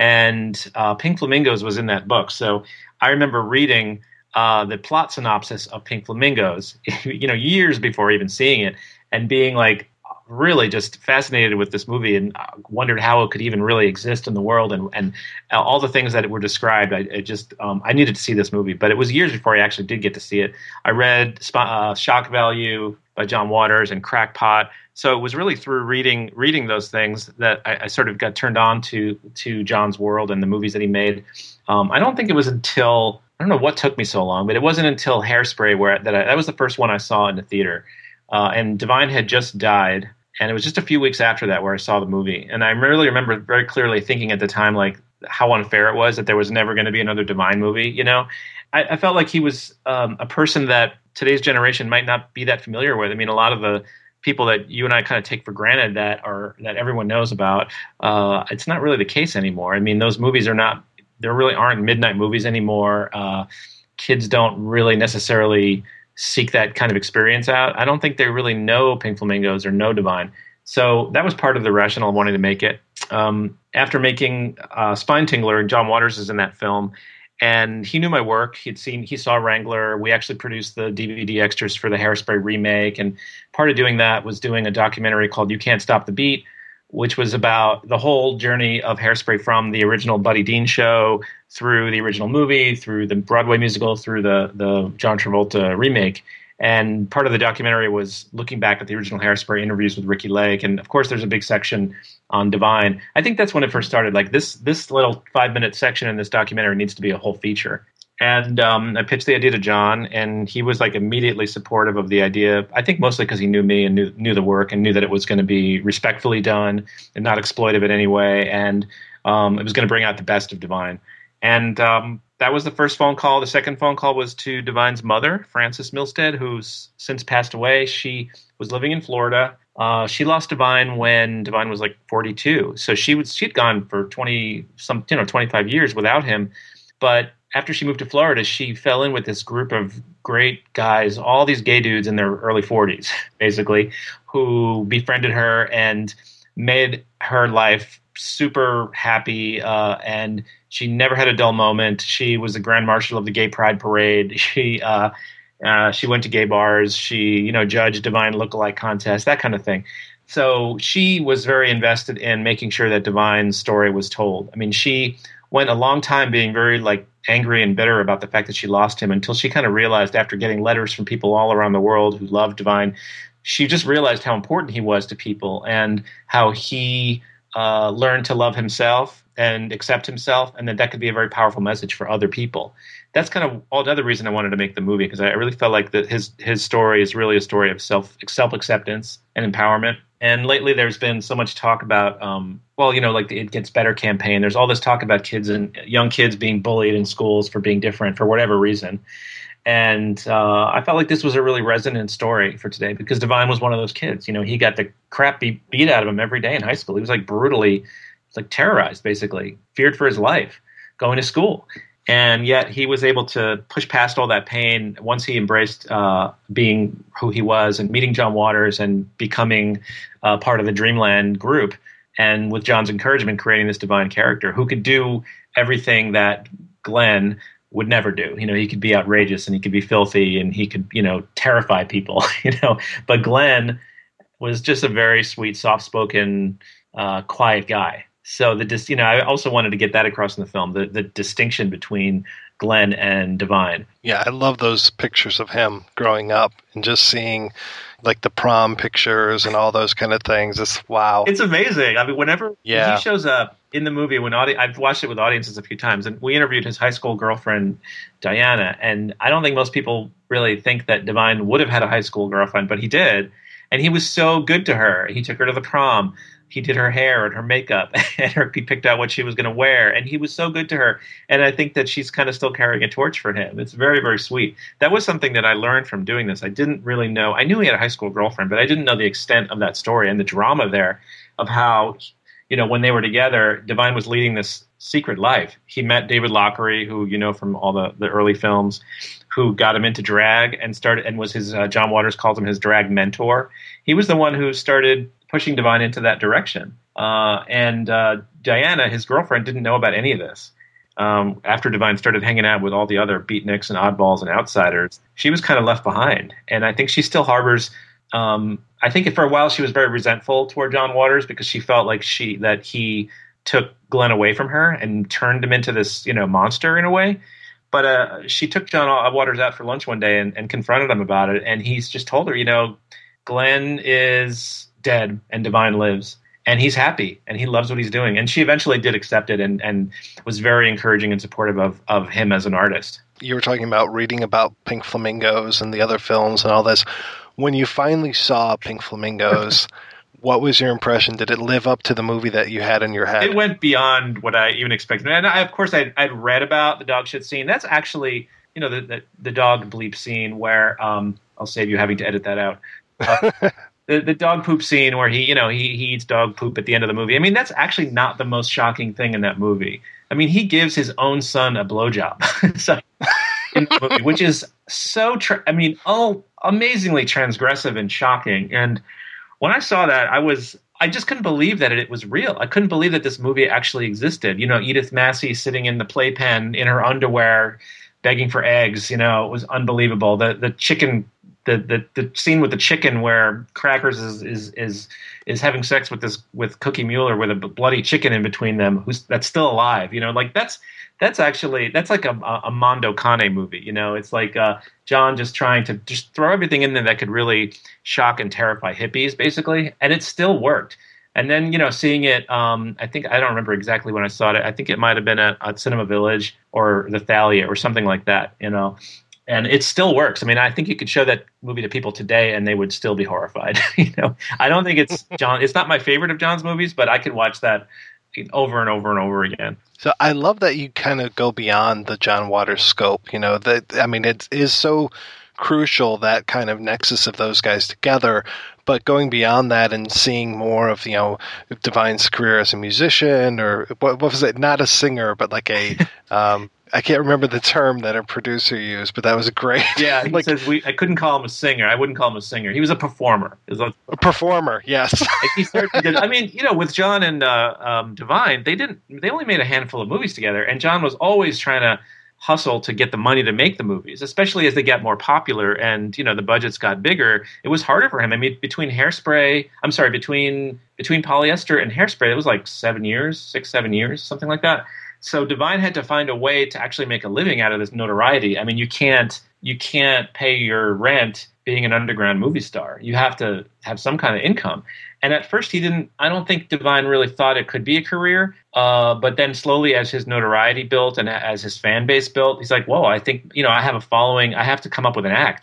And uh, Pink Flamingos was in that book. So I remember reading uh, the plot synopsis of Pink Flamingos, you know, years before even seeing it, and being like really just fascinated with this movie and wondered how it could even really exist in the world and, and all the things that were described. I, I just, um, I needed to see this movie, but it was years before I actually did get to see it. I read uh, Shock Value by John Waters and Crackpot. So it was really through reading, reading those things that I, I sort of got turned on to, to John's world and the movies that he made. Um, I don't think it was until, I don't know what took me so long, but it wasn't until Hairspray where that I, that was the first one I saw in the theater. Uh, and Divine had just died, and it was just a few weeks after that where I saw the movie. And I really remember very clearly thinking at the time, like, how unfair it was that there was never going to be another Divine movie, you know? I, I felt like he was um, a person that today's generation might not be that familiar with. I mean, a lot of the people that you and I kind of take for granted that are that everyone knows about, uh, it's not really the case anymore. I mean, those movies are not, there really aren't midnight movies anymore. Uh, kids don't really necessarily seek that kind of experience out. I don't think they really know Pink Flamingos or know Divine. So that was part of the rationale of wanting to make it. Um, after making uh, Spine Tingler, John Waters is in that film, and he knew my work. He'd seen, he saw Wrangler. We actually produced the D V D extras for the Hairspray remake, and part of doing that was doing a documentary called You Can't Stop the Beat, which was about the whole journey of Hairspray from the original Buddy Dean show through the original movie, through the Broadway musical, through the the John Travolta remake. And part of the documentary was looking back at the original Hairspray interviews with Ricky Lake. And of course, there's a big section on Divine. I think that's when it first started. Like this, this little five minute section in this documentary needs to be a whole feature. And um, I pitched the idea to John, and he was like immediately supportive of the idea. I think mostly because he knew me and knew knew the work and knew that it was going to be respectfully done and not exploitive in any way. And um, it was going to bring out the best of Divine. And um, that was the first phone call. The second phone call was to Divine's mother, Frances Milstead, who's since passed away. She was living in Florida. Uh, she lost Divine when Divine was like forty-two. So she was she'd gone for twenty some you know twenty-five years without him. But after she moved to Florida, she fell in with this group of great guys, all these gay dudes in their early forties, basically, who befriended her and made her life super happy, uh, and she never had a dull moment. She was the grand marshal of the Gay Pride Parade. She uh, uh, she went to gay bars. She, you know, judged Divine lookalike contests, that kind of thing. So she was very invested in making sure that Divine's story was told. I mean, she went a long time being very like angry and bitter about the fact that she lost him until she kind of realized, after getting letters from people all around the world who loved Divine, she just realized how important he was to people and how he uh, learned to love himself and accept himself, and that that could be a very powerful message for other people. That's kind of all the other reason I wanted to make the movie, because I really felt like that his his story is really a story of self self acceptance and empowerment. And lately, there's been so much talk about, um, well, you know, like the It Gets Better campaign. There's all this talk about kids and young kids being bullied in schools for being different for whatever reason. And uh, I felt like this was a really resonant story for today, because Divine was one of those kids. You know, he got the crap beat, beat out of him every day in high school. He was like brutally, like terrorized, basically, feared for his life going to school. And yet he was able to push past all that pain once he embraced uh, being who he was and meeting John Waters and becoming uh, part of the Dreamland group. And with John's encouragement, creating this Divine character who could do everything that Glenn would never do. You know, he could be outrageous and he could be filthy and he could, you know, terrify people, you know. But Glenn was just a very sweet, soft-spoken, uh, quiet guy. So the dis- you know, I also wanted to get that across in the film, the, the distinction between Glenn and Divine. Yeah, I love those pictures of him growing up and just seeing like the prom pictures and all those kind of things. It's wow. It's amazing. I mean, whenever yeah. he shows up in the movie, when audi- I've watched it with audiences a few times, and we interviewed his high school girlfriend, Diana, and I don't think most people really think that Divine would have had a high school girlfriend, but he did. And he was so good to her. He took her to the prom. He did her hair and her makeup, and her, he picked out what she was going to wear, and he was so good to her. And I think that she's kind of still carrying a torch for him. It's very, very sweet. That was something that I learned from doing this. I didn't really know. I knew he had a high school girlfriend, but I didn't know the extent of that story and the drama there of how, you know, when they were together, Divine was leading this secret life. He met David Lockery, who you know from all the, the early films, who got him into drag and started and was his uh, John Waters called him his drag mentor. He was the one who started pushing Divine into that direction. Uh, and uh, Diana, his girlfriend, didn't know about any of this. Um, after Divine started hanging out with all the other beatniks and oddballs and outsiders, she was kind of left behind. And I think she still harbors. Um, I think for a while she was very resentful toward John Waters because she felt like she that he took Glenn away from her and turned him into this, you know, monster in a way. But uh, she took John Waters out for lunch one day and, and confronted him about it. And he's just told her, you know, Glenn is dead and Divine lives, and he's happy and he loves what he's doing. And she eventually did accept it and, and was very encouraging and supportive of, of him as an artist. You were talking about reading about Pink Flamingos and the other films and all this. When you finally saw Pink Flamingos, what was your impression? Did it live up to the movie that you had in your head? It went beyond what I even expected. And I, of course, I'd, I'd read about the dog shit scene. That's actually, you know, the, the, the dog bleep scene where, um, I'll save you having to edit that out. Uh, The, the dog poop scene where he, you know, he, he eats dog poop at the end of the movie. I mean, that's actually not the most shocking thing in that movie. I mean, he gives his own son a blowjob. So in the movie, which is so, tra- I mean, oh, amazingly transgressive and shocking. And when I saw that, I was, I just couldn't believe that it, it was real. I couldn't believe that this movie actually existed. You know, Edith Massey sitting in the playpen in her underwear, begging for eggs. You know, it was unbelievable. The the chicken, the the, the scene with the chicken where Crackers is is is is having sex with this with Cookie Mueller with a bloody chicken in between them, who's that's still alive. You know, like that's. That's actually, that's like a, a Mondo Kane movie, you know? It's like uh, John just trying to just throw everything in there that could really shock and terrify hippies, basically. And it still worked. And then, you know, seeing it, um, I think, I don't remember exactly when I saw it. I think it might have been at, at Cinema Village or the Thalia or something like that, you know? And it still works. I mean, I think you could show that movie to people today and they would still be horrified, you know? I don't think it's John, it's not my favorite of John's movies, but I could watch that over and over and over again. So I love that you kind of go beyond the John Waters scope. You know, that I mean, it is so crucial, that kind of nexus of those guys together. But going beyond that and seeing more of, you know, Divine's career as a musician, or what, what was it? Not a singer, but like a um, I can't remember the term that a producer used, but that was great. Yeah, he like, says we. I couldn't call him a singer. I wouldn't call him a singer. He was a performer. He was a, a performer, yes. he certainly did. I mean, you know, with John and uh, um, Divine, they didn't. They only made a handful of movies together, and John was always trying to hustle to get the money to make the movies, especially as they got more popular and, you know, the budgets got bigger. It was harder for him. I mean, between Hairspray, I'm sorry, between between Polyester and Hairspray, it was like seven years, six, seven years, something like that. So Divine had to find a way to actually make a living out of this notoriety. I mean, you can't you can't pay your rent being an underground movie star. You have to have some kind of income. And at first he didn't, I don't think Divine really thought it could be a career. Uh, but then slowly as his notoriety built and as his fan base built, he's like, whoa, I think, you know, I have a following. I have to come up with an act.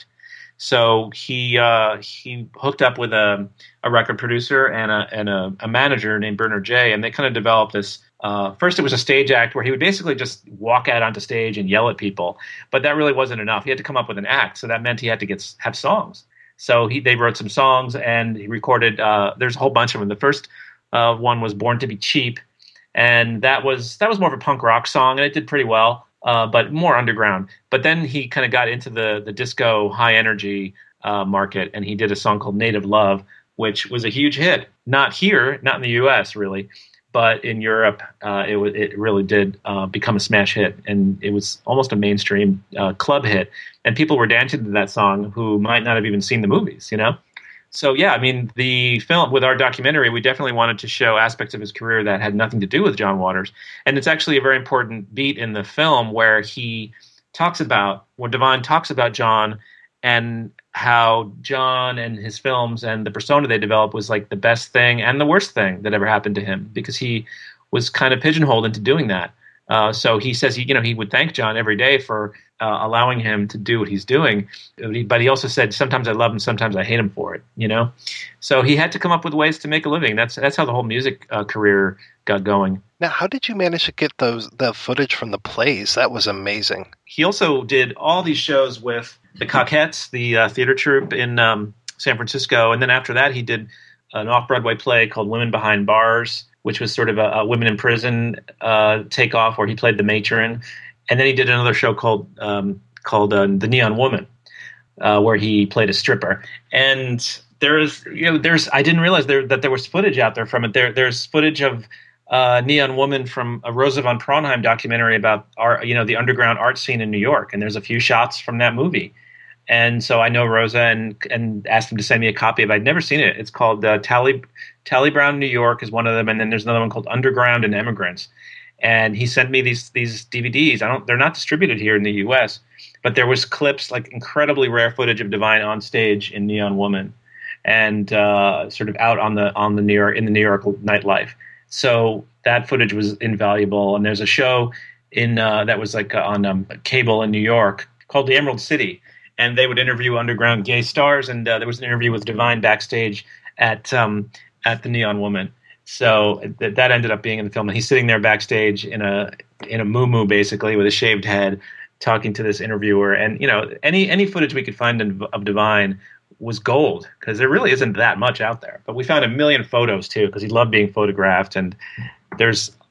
So he uh, he hooked up with a, a record producer and a and a, a manager named Bernard J. And they kind of developed this. Uh, first, it was a stage act where he would basically just walk out onto stage and yell at people. But that really wasn't enough. He had to come up with an act. So that meant he had to get have songs. So he they wrote some songs and he recorded. Uh, there's a whole bunch of them. The first uh, one was "Born to Be Cheap," and that was that was more of a punk rock song, and it did pretty well. Uh, but more underground. But then he kind of got into the the disco high energy uh, market, and he did a song called "Native Love," which was a huge hit. Not here, not in the U S really, but in Europe, uh, it w- it really did uh, become a smash hit, and it was almost a mainstream uh, club hit. And people were dancing to that song who might not have even seen the movies, you know. So, yeah, I mean, the film, with our documentary, we definitely wanted to show aspects of his career that had nothing to do with John Waters. And it's actually a very important beat in the film where he talks about, where Divine talks about John and how John and his films and the persona they developed was like the best thing and the worst thing that ever happened to him, because he was kind of pigeonholed into doing that. Uh, so he says, he, you know, he would thank John every day for uh, allowing him to do what he's doing. But he also said, sometimes I love him, sometimes I hate him for it, you know? So he had to come up with ways to make a living. That's that's how the whole music uh, career got going. Now, how did you manage to get those the footage from the plays? That was amazing. He also did all these shows with the Cockettes, the uh, theater troupe in um, San Francisco. And then after that, he did an off-Broadway play called Women Behind Bars, which was sort of a, a women in prison uh, takeoff where he played the matron. And then he did another show called um, called uh, The Neon Woman, uh, where he played a stripper. And there's, you know, there's I didn't realize there, that there was footage out there from it. There, there's footage of uh, Neon Woman from a Rosa von Praunheim documentary about art, you know, the underground art scene in New York. And there's a few shots from that movie. And so I know Rosa and and asked him to send me a copy of it. I'd never seen it. It's called uh, Tally Tally Brown New York is one of them, and then there's another one called Underground and Immigrants. And he sent me these these D V Ds. I don't they're not distributed here in the U S, but there was clips, like incredibly rare footage of Divine on stage in Neon Woman, and uh, sort of out on the on the New York in the New York nightlife. So that footage was invaluable. And there's a show in uh, that was like on um, cable in New York called The Emerald City. And they would interview underground gay stars, and uh, there was an interview with Divine backstage at um, at the Neon Woman. So th- that ended up being in the film. And he's sitting there backstage in a in a muumuu, basically, with a shaved head, talking to this interviewer. And you know, any any footage we could find in, of Divine was gold, because there really isn't that much out there. But we found a million photos too, because he loved being photographed. And there's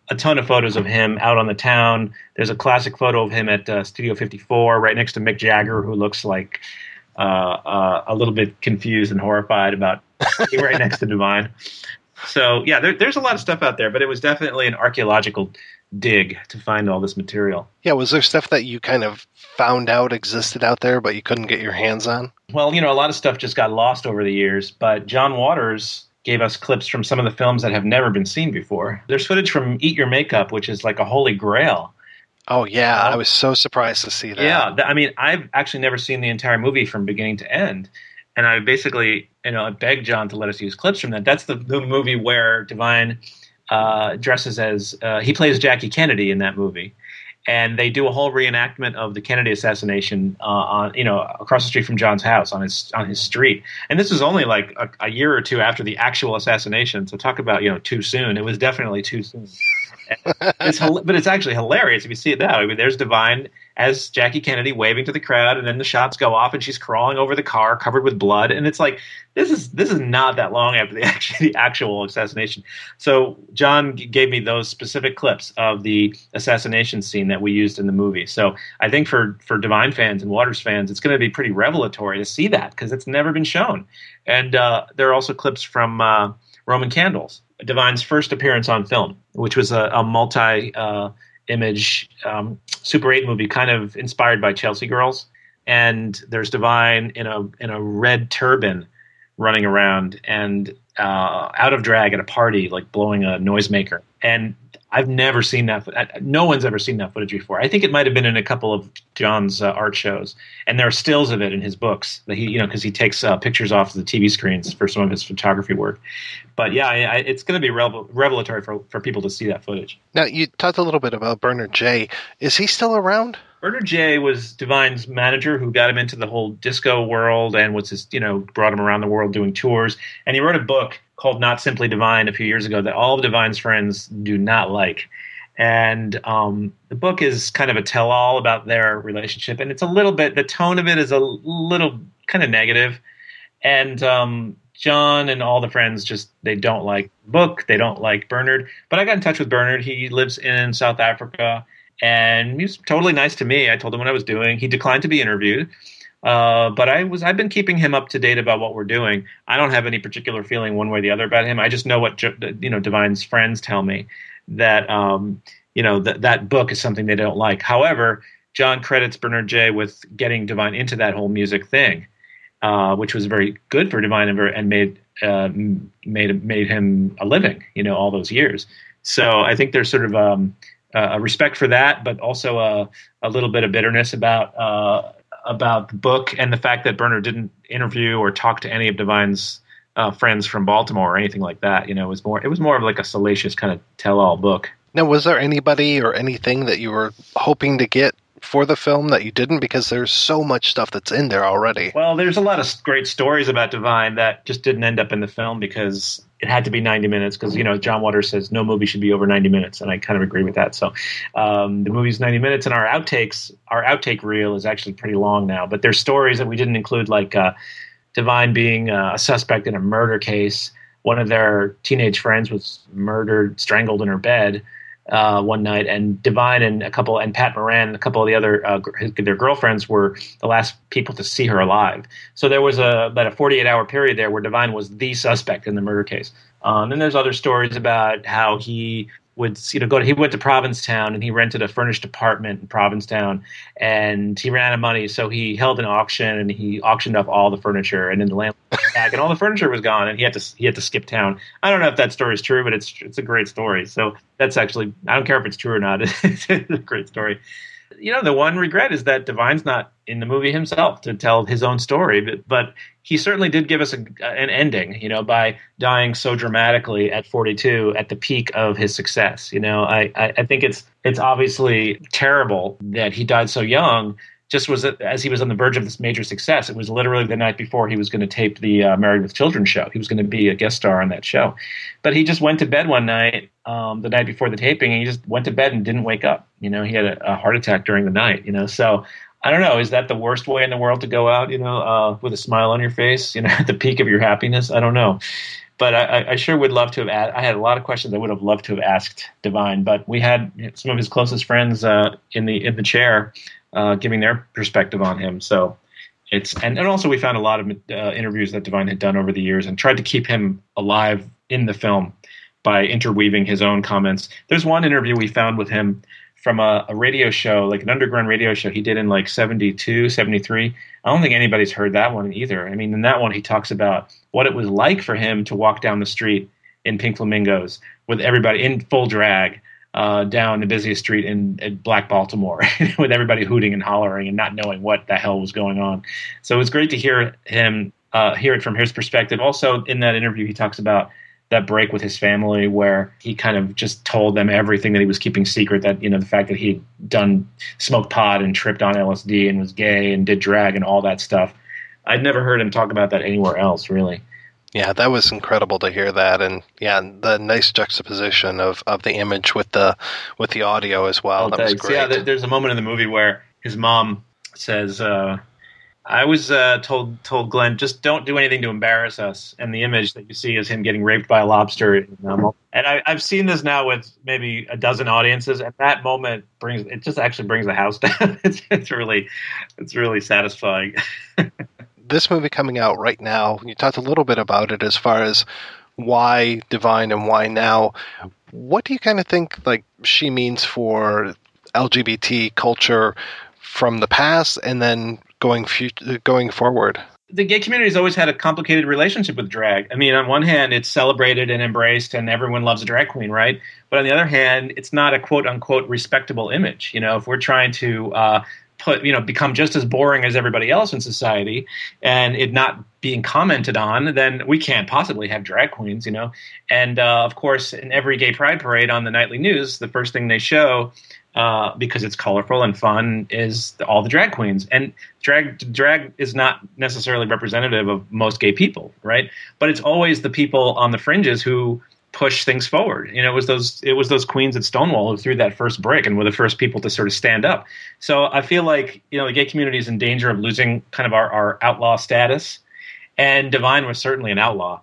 a ton of photos of him out on the town. There's a classic photo of him at uh, Studio fifty-four, right next to Mick Jagger, who looks like uh, uh, a little bit confused and horrified about being right next to Divine. So, yeah, there, there's a lot of stuff out there, but it was definitely an archaeological dig to find all this material. Yeah, was there stuff that you kind of found out existed out there, but you couldn't get your hands on? Well, you know, a lot of stuff just got lost over the years, but John Waters gave us clips from some of the films that have never been seen before. There's footage from Eat Your Makeup, which is like a holy grail. Oh, yeah. I was so surprised to see that. Yeah. I mean, I've actually never seen the entire movie from beginning to end. And I basically, you know, begged John to let us use clips from that. That's the, the movie where Divine uh, dresses as, uh, he plays Jackie Kennedy in that movie. And they do a whole reenactment of the Kennedy assassination, uh, on you know, across the street from John's house on his on his street. And this was only like a, a year or two after the actual assassination. So talk about, you know, too soon. It was definitely too soon. It's but it's actually hilarious if you see it now. I mean, there's Divine as Jackie Kennedy waving to the crowd, and then the shots go off, and she's crawling over the car covered with blood. And it's like this is this is not that long after the actual, the actual assassination. So John g- gave me those specific clips of the assassination scene that we used in the movie. So I think for for Divine fans and Waters fans, it's going to be pretty revelatory to see that because it's never been shown. And uh, there are also clips from uh, Roman Candles, Divine's first appearance on film, which was a, a multi uh, image um, Super eight movie, kind of inspired by Chelsea Girls. And there's Divine in a in a red turban running around and uh, out of drag at a party, like blowing a noisemaker. And I've never seen that. No one's ever seen that footage before. I think it might have been in a couple of John's uh, art shows, and there are stills of it in his books. That he, you know, because he takes uh, pictures off the T V screens for some of his photography work. But yeah, I, I, it's going to be revel- revelatory for for people to see that footage. Now, you talked a little bit about Bernard J. Is he still around? Bernard J. was Divine's manager who got him into the whole disco world and was his, you know, brought him around the world doing tours. And he wrote a book called Not Simply Divine a few years ago that all of Divine's friends do not like. And um, the book is kind of a tell-all about their relationship. And it's a little bit, the tone of it is a little kind of negative. And um, John and all the friends just, they don't like the book. They don't like Bernard. But I got in touch with Bernard. He lives in South Africa. And he was totally nice to me. I told him what I was doing. He declined to be interviewed. Uh, but I was, I've been keeping him up to date about what we're doing. I don't have any particular feeling one way or the other about him. I just know what, you know, Divine's friends tell me that, um, you know, that that book is something they don't like. However, John credits Bernard J. with getting Divine into that whole music thing, uh, which was very good for Divine and, very, and made, uh, made, made him a living, you know, all those years. So I think there's sort of, um, Uh, a respect for that, but also a, a little bit of bitterness about uh, about the book and the fact that Bernard didn't interview or talk to any of Divine's uh, friends from Baltimore or anything like that. You know, it was more it was more of like a salacious kind of tell-all book. Now, was there anybody or anything that you were hoping to get for the film that you didn't? Because there's so much stuff that's in there already. Well, there's a lot of great stories about Divine that just didn't end up in the film because it had to be ninety minutes because, you know, John Waters says no movie should be over ninety minutes, and I kind of agree with that. So um, the movie's ninety minutes, and our outtakes, our outtake reel is actually pretty long now. But there's stories that we didn't include, like uh, Divine being uh, a suspect in a murder case. One of their teenage friends was murdered, strangled in her bed uh, one night, and Divine and a couple, and Pat Moran and a couple of the other uh, his, their girlfriends were the last people to see her alive. So there was a about a forty-eight hour period there where Divine was the suspect in the murder case. Um, and there's other stories about how he would, you know, go to, he went to Provincetown and he rented a furnished apartment in Provincetown, and he ran out of money, so he held an auction and he auctioned off all the furniture, and then the landlord came back and all the furniture was gone, and he had to he had to skip town. I don't know if that story is true, but it's it's a great story. So that's actually, I don't care if it's true or not. It's a great story. You know, the one regret is that Divine's not in the movie himself to tell his own story, but, but he certainly did give us a, an ending, you know, by dying so dramatically at forty-two at the peak of his success. You know, I, I, I think it's it's obviously terrible that he died so young, just was as he was on the verge of this major success. It was literally the night before he was going to tape the uh, Married with Children show. He was going to be a guest star on that show. But he just went to bed one night, um, the night before the taping, and he just went to bed and didn't wake up. You know, he had a, a heart attack during the night, you know. So I don't know. Is that the worst way in the world to go out, you know, uh, with a smile on your face, you know, at the peak of your happiness? I don't know. but I, I sure would love to have. Ad- I had a lot of questions I would have loved to have asked Divine, but we had some of his closest friends uh, in the in the chair uh, giving their perspective on him. So it's and, and also we found a lot of uh, interviews that Divine had done over the years and tried to keep him alive in the film by interweaving his own comments. There's one interview we found with him from a, a radio show, like an underground radio show he did in like seventy-two, seventy-three. I don't think anybody's heard that one either. I mean, in that one, he talks about what it was like for him to walk down the street in Pink Flamingos with everybody in full drag uh, down the busiest street in, in Black Baltimore with everybody hooting and hollering and not knowing what the hell was going on. So it was great to hear him, uh, hear it from his perspective. Also, in that interview, he talks about that break with his family where he kind of just told them everything that he was keeping secret, that, you know, the fact that he'd done smoked pot and tripped on L S D and was gay and did drag and all that stuff. I'd never heard him talk about that anywhere else, really. Yeah, that was incredible to hear that, and yeah, the nice juxtaposition of, of the image with the with the audio as well. Oh, that was thanks. great. Yeah, there's a moment in the movie where his mom says, uh, I was uh, told told Glenn, just don't do anything to embarrass us. And the image that you see is him getting raped by a lobster. And I, I've seen this now with maybe a dozen audiences, and that moment brings it just actually brings the house down. it's, it's really it's really satisfying. This movie coming out right now, you talked a little bit about it as far as why Divine and why now. What do you kind of think like she means for L G B T culture from the past and then going fu- going forward? The gay community has always had a complicated relationship with drag. I mean, on one hand, it's celebrated and embraced and everyone loves a drag queen, right? But on the other hand, it's not a quote-unquote respectable image. You know, if we're trying to uh, put, you know, become just as boring as everybody else in society and it not being commented on, then we can't possibly have drag queens, you know? And, uh, of course, in every gay pride parade on the nightly news, the first thing they show Uh, because it's colorful and fun, is the, all the drag queens. And drag drag is not necessarily representative of most gay people, right? But it's always the people on the fringes who push things forward. You know, it was those it was those queens at Stonewall who threw that first brick and were the first people to sort of stand up. So I feel like, you know, the gay community is in danger of losing kind of our, our outlaw status. And Divine was certainly an outlaw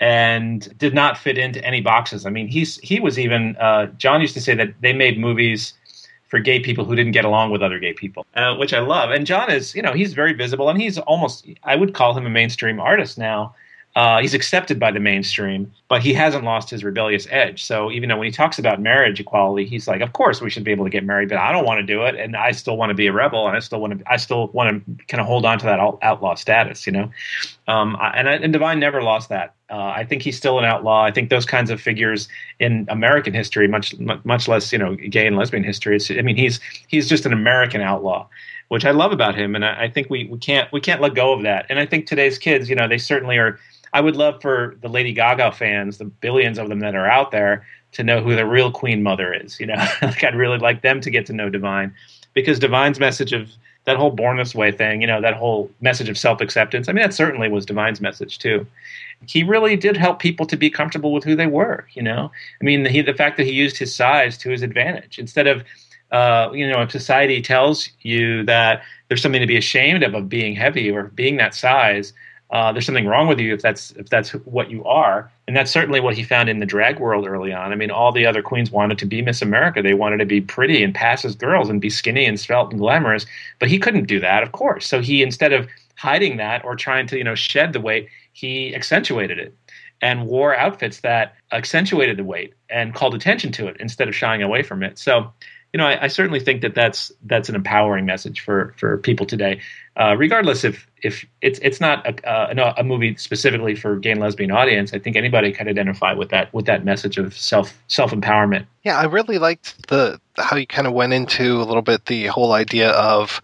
and did not fit into any boxes. I mean, he's he was even uh, John used to say that they made movies for gay people who didn't get along with other gay people, uh, which I love. And John is, you know, he's very visible, and he's almost, I would call him a mainstream artist now. Uh, he's accepted by the mainstream, but he hasn't lost his rebellious edge. So even though when he talks about marriage equality, he's like, of course we should be able to get married, but I don't want to do it, and I still want to be a rebel, and I still want to, I still want to kind of hold on to that outlaw status, you know. Um, and, and Divine never lost that. Uh, I think he's still an outlaw. I think those kinds of figures in American history, much much less, you know, gay and lesbian history. It's, I mean, he's he's just an American outlaw, which I love about him, and I, I think we, we can't we can't let go of that. And I think today's kids, you know, they certainly are. I would love for the Lady Gaga fans, the billions of them that are out there, to know who the real Queen Mother is. You know, like I'd really like them to get to know Divine, because Divine's message of that whole Born This Way thing, you know, that whole message of self-acceptance. I mean, that certainly was Divine's message too. He really did help people to be comfortable with who they were. You know, I mean, he, the fact that he used his size to his advantage instead of, uh, you know, if society tells you that there's something to be ashamed of, of being heavy or being that size. Uh, there's something wrong with you if that's if that's what you are. And that's certainly what he found in the drag world early on. I mean, all the other queens wanted to be Miss America. They wanted to be pretty and pass as girls and be skinny and svelte and glamorous. But he couldn't do that, of course. So he, instead of hiding that or trying to, you know, shed the weight, he accentuated it and wore outfits that accentuated the weight and called attention to it instead of shying away from it. So, you know, I, I certainly think that that's that's an empowering message for for people today, uh, regardless if if it's it's not a, uh, a movie specifically for gay and lesbian audience. I think anybody can identify with that with that message of self self empowerment. Yeah, I really liked the how you kind of went into a little bit the whole idea of,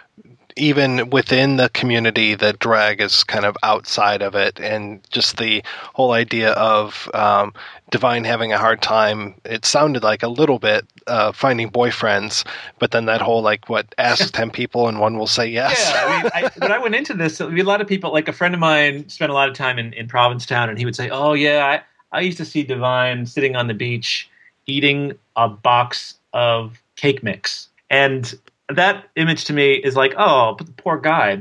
even within the community, that drag is kind of outside of it, and just the whole idea of um, Divine having a hard time. It sounded like a little bit uh, finding boyfriends, but then that whole like what ask ten people and one will say yes. Yeah, I mean, I, when I went into this, a lot of people, like a friend of mine, spent a lot of time in, in Provincetown, and he would say, "Oh yeah, I, I used to see Divine sitting on the beach eating a box of cake mix," and that image to me is like, oh, but the poor guy. But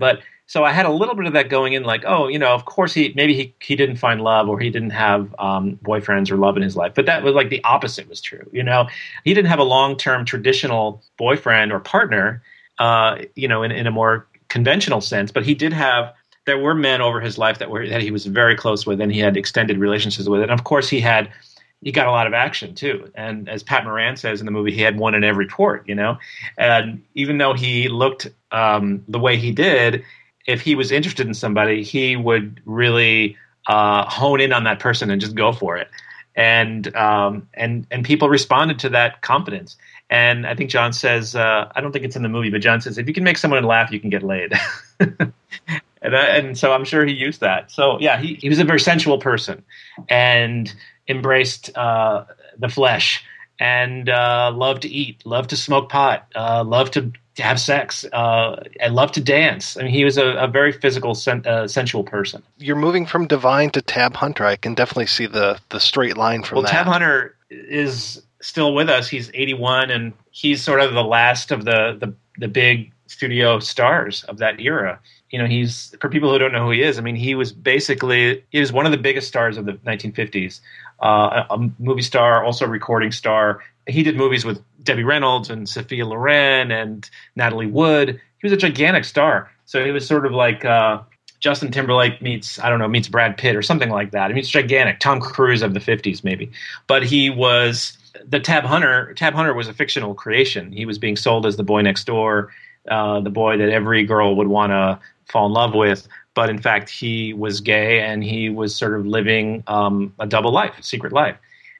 So I had a little bit of that going in, like, oh, you know, of course he maybe he, he didn't find love or he didn't have um, boyfriends or love in his life. But that was like the opposite was true. You know, he didn't have a long-term traditional boyfriend or partner, uh, you know, in, in a more conventional sense. But he did have, there were men over his life that were that he was very close with and he had extended relationships with. And of course he had, he got a lot of action too. And as Pat Moran says in the movie, he had one in every port, you know. And even though he looked um, the way he did, if he was interested in somebody, he would really uh, hone in on that person and just go for it. And um, and and people responded to that confidence. And I think John says, uh, I don't think it's in the movie, but John says, if you can make someone laugh, you can get laid. and I, and so I'm sure he used that. So yeah, he, he was a very sensual person and embraced uh, the flesh and uh, loved to eat, loved to smoke pot, uh, loved to to have sex, uh, and love to dance. I mean, he was a, a very physical, sen- uh, sensual person. You're moving from Divine to Tab Hunter. I can definitely see the, the straight line from well, that. Tab Hunter is still with us. He's eighty-one, and he's sort of the last of the, the, the big studio stars of that era. You know, he's, for people who don't know who he is, I mean, he was basically, he was one of the biggest stars of the nineteen fifties. Uh, a, a movie star, also a recording star. He did movies with Debbie Reynolds and Sophia Loren and Natalie Wood. He was a gigantic star. So he was sort of like uh, Justin Timberlake meets, I don't know, meets Brad Pitt or something like that. I mean, it's gigantic. Tom Cruise of the fifties, maybe. But he was, the Tab Hunter, Tab Hunter was a fictional creation. He was being sold as the boy next door, uh, the boy that every girl would want to fall in love with. But in fact, he was gay and he was sort of living um, a double life, a secret life.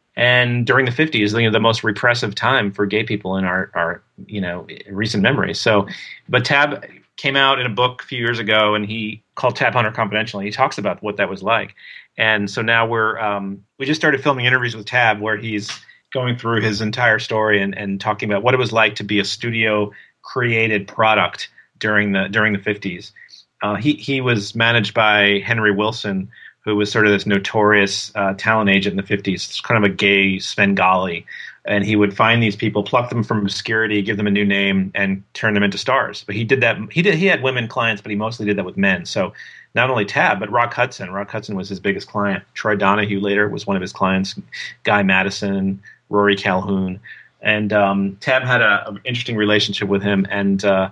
And during the fifties, you know, the most repressive time for gay people in our, our, you know, recent memory. So, but Tab came out in a book a few years ago, and he called Tab Hunter Confidential, and he talks about what that was like. And so now we're, um, we just started filming interviews with Tab where he's going through his entire story and, and talking about what it was like to be a studio created product during the during the fifties. Uh, he he was managed by Henry Wilson, who was sort of this notorious uh, talent agent in the fifties. It's kind of a gay Svengali. And he would find these people, pluck them from obscurity, give them a new name, and turn them into stars. But he did that. He did. He had women clients, but he mostly did that with men. So not only Tab, but Rock Hudson. Rock Hudson was his biggest client. Troy Donahue later was one of his clients. Guy Madison, Rory Calhoun. And um, Tab had an interesting relationship with him. And uh,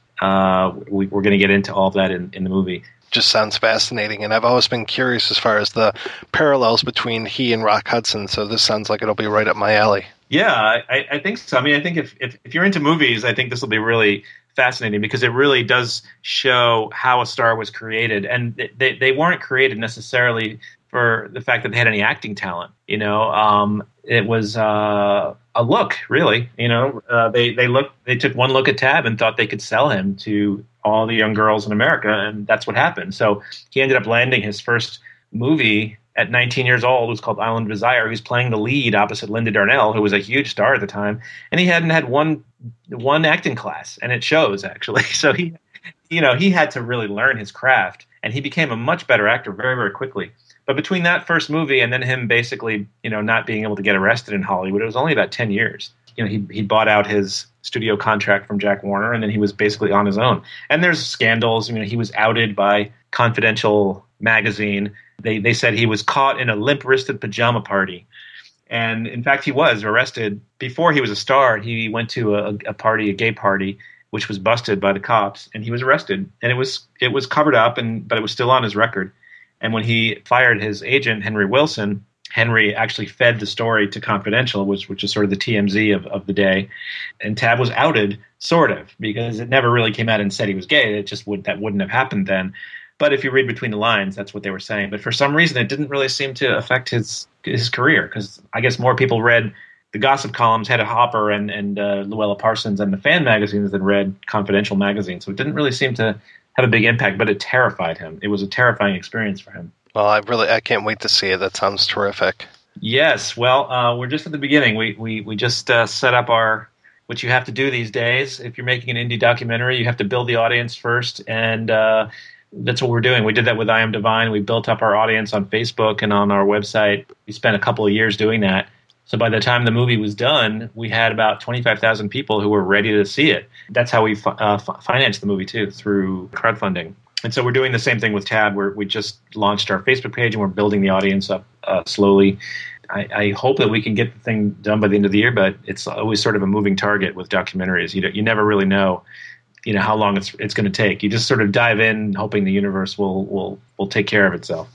uh, we, we're going to get into all of that in, in the movie. Just sounds fascinating, and I've always been curious as far as the parallels between he and Rock Hudson, so this sounds like it'll be right up my alley. Yeah, I, I think so. I mean, I think if, if, if you're into movies, I think this will be really fascinating because it really does show how a star was created, and they, they weren't created necessarily for the fact that they had any acting talent. You know, um, it was uh, a look, really. You know, uh, they they looked, they took one look at Tab and thought they could sell him to all the young girls in America, and that's what happened. So he ended up landing his first movie at nineteen years old. It was called Island of Desire. He was playing the lead opposite Linda Darnell, who was a huge star at the time, and he hadn't had one one acting class, and it shows actually. So he, you know, he had to really learn his craft, and he became a much better actor very, very quickly. But between that first movie and then him basically, you know, not being able to get arrested in Hollywood, it was only about ten years. You know, he he bought out his studio contract from Jack Warner, and then he was basically on his own. And there's scandals. I mean, he was outed by Confidential magazine. They they said he was caught in a limp-wristed pajama party. And in fact, he was arrested before he was a star. He went to a, a party, a gay party, which was busted by the cops, and he was arrested. And it was it was covered up, and but it was still on his record. And when he fired his agent, Henry Wilson, Henry actually fed the story to Confidential, which which is sort of the T M Z of, of the day. And Tab was outed, sort of, because it never really came out and said he was gay. It just would that wouldn't have happened then. But if you read between the lines, that's what they were saying. But for some reason, it didn't really seem to affect his his career, because I guess more people read the gossip columns, Hedda Hopper and, and uh, Luella Parsons and the fan magazines than read Confidential magazine. So it didn't really seem to have a big impact, but it terrified him. It was a terrifying experience for him. Well, I really I can't wait to see it. That sounds terrific. Yes. Well, uh, we're just at the beginning. We we we just uh, set up our what you have to do these days. If you're making an indie documentary, you have to build the audience first, and uh, that's what we're doing. We did that with I Am Divine. We built up our audience on Facebook and on our website. We spent a couple of years doing that. So by the time the movie was done, we had about twenty-five thousand people who were ready to see it. That's how we fi- uh, f- financed the movie, too, through crowdfunding. and so we're doing the same thing with Tad. Where we just launched our Facebook page and we're building the audience up uh, slowly. I, I hope that we can get the thing done by the end of the year, but it's always sort of a moving target with documentaries. You you never really know, you know, how long it's it's going to take. You just sort of dive in, hoping the universe will will will take care of itself.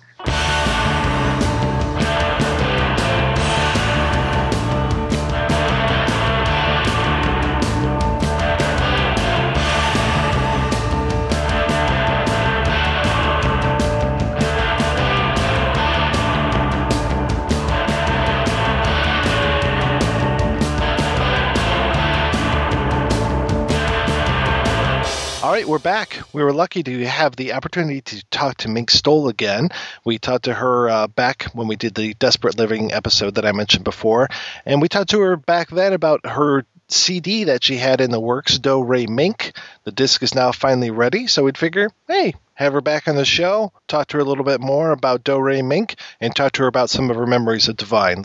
All right, we're back. We were lucky to have the opportunity to talk to Mink Stole again. We talked to her uh, back when we did the Desperate Living episode that I mentioned before, and we talked to her back then about her C D that she had in the works, Do Re Mink. The disc is now finally ready, so we'd figure, hey, have her back on the show, talk to her a little bit more about Do Re Mink, and talk to her about some of her memories of Divine.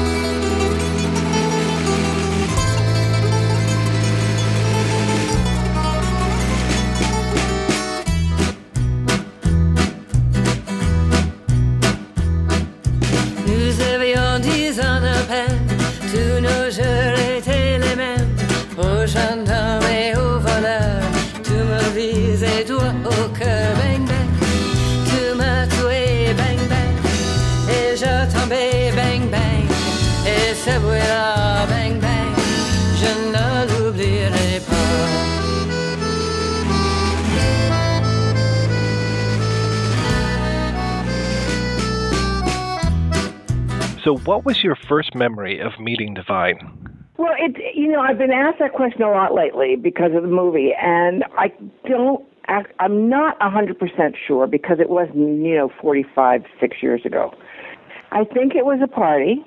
En appel, tous nos jeux étaient les mêmes. Aux gendarmes et aux voleurs, tu me visais toi au cœur, bang bang. Tu m'as tué, bang bang. Et je tombais, bang bang. Et ce bruit-là, bang bang, je ne l'oublierai pas. So what was your first memory of meeting Divine? Well, it, you know, I've been asked that question a lot lately because of the movie, and I don't, I'm not one hundred percent sure because it was, you know, forty-five, six years ago. I think it was a party.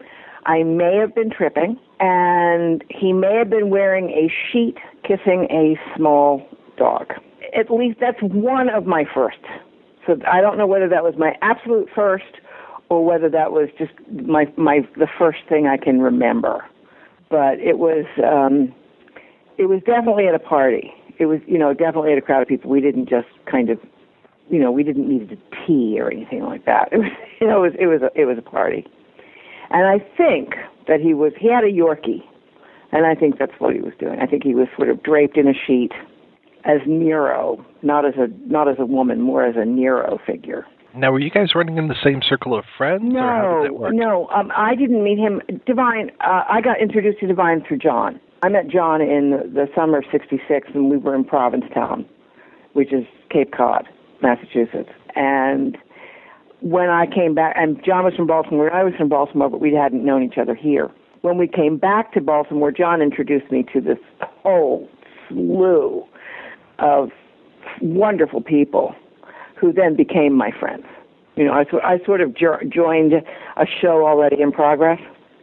I may have been tripping, and he may have been wearing a sheet kissing a small dog. At least that's one of my first. So I don't know whether that was my absolute first or whether that was just my my the first thing I can remember. But it was um, it was definitely at a party. It was, you know, definitely at a crowd of people. We didn't just kind of, you know, we didn't need a tea or anything like that. It was, you know, it was it was a, it was a party. And I think that he was he had a Yorkie, and I think that's what he was doing. I think he was sort of draped in a sheet as Nero, not as a not as a woman, more as a Nero figure. Now, were you guys running in the same circle of friends? No, or how did that work? no. Um, I didn't meet him. Divine, uh, I got introduced to Divine through John. I met John in the summer of sixty-six, and we were in Provincetown, which is Cape Cod, Massachusetts. And when I came back, and John was from Baltimore, I was from Baltimore, but we hadn't known each other here. When we came back to Baltimore, John introduced me to this whole slew of wonderful people who then became my friends. You know, I, I sort of jo- joined a show already in progress.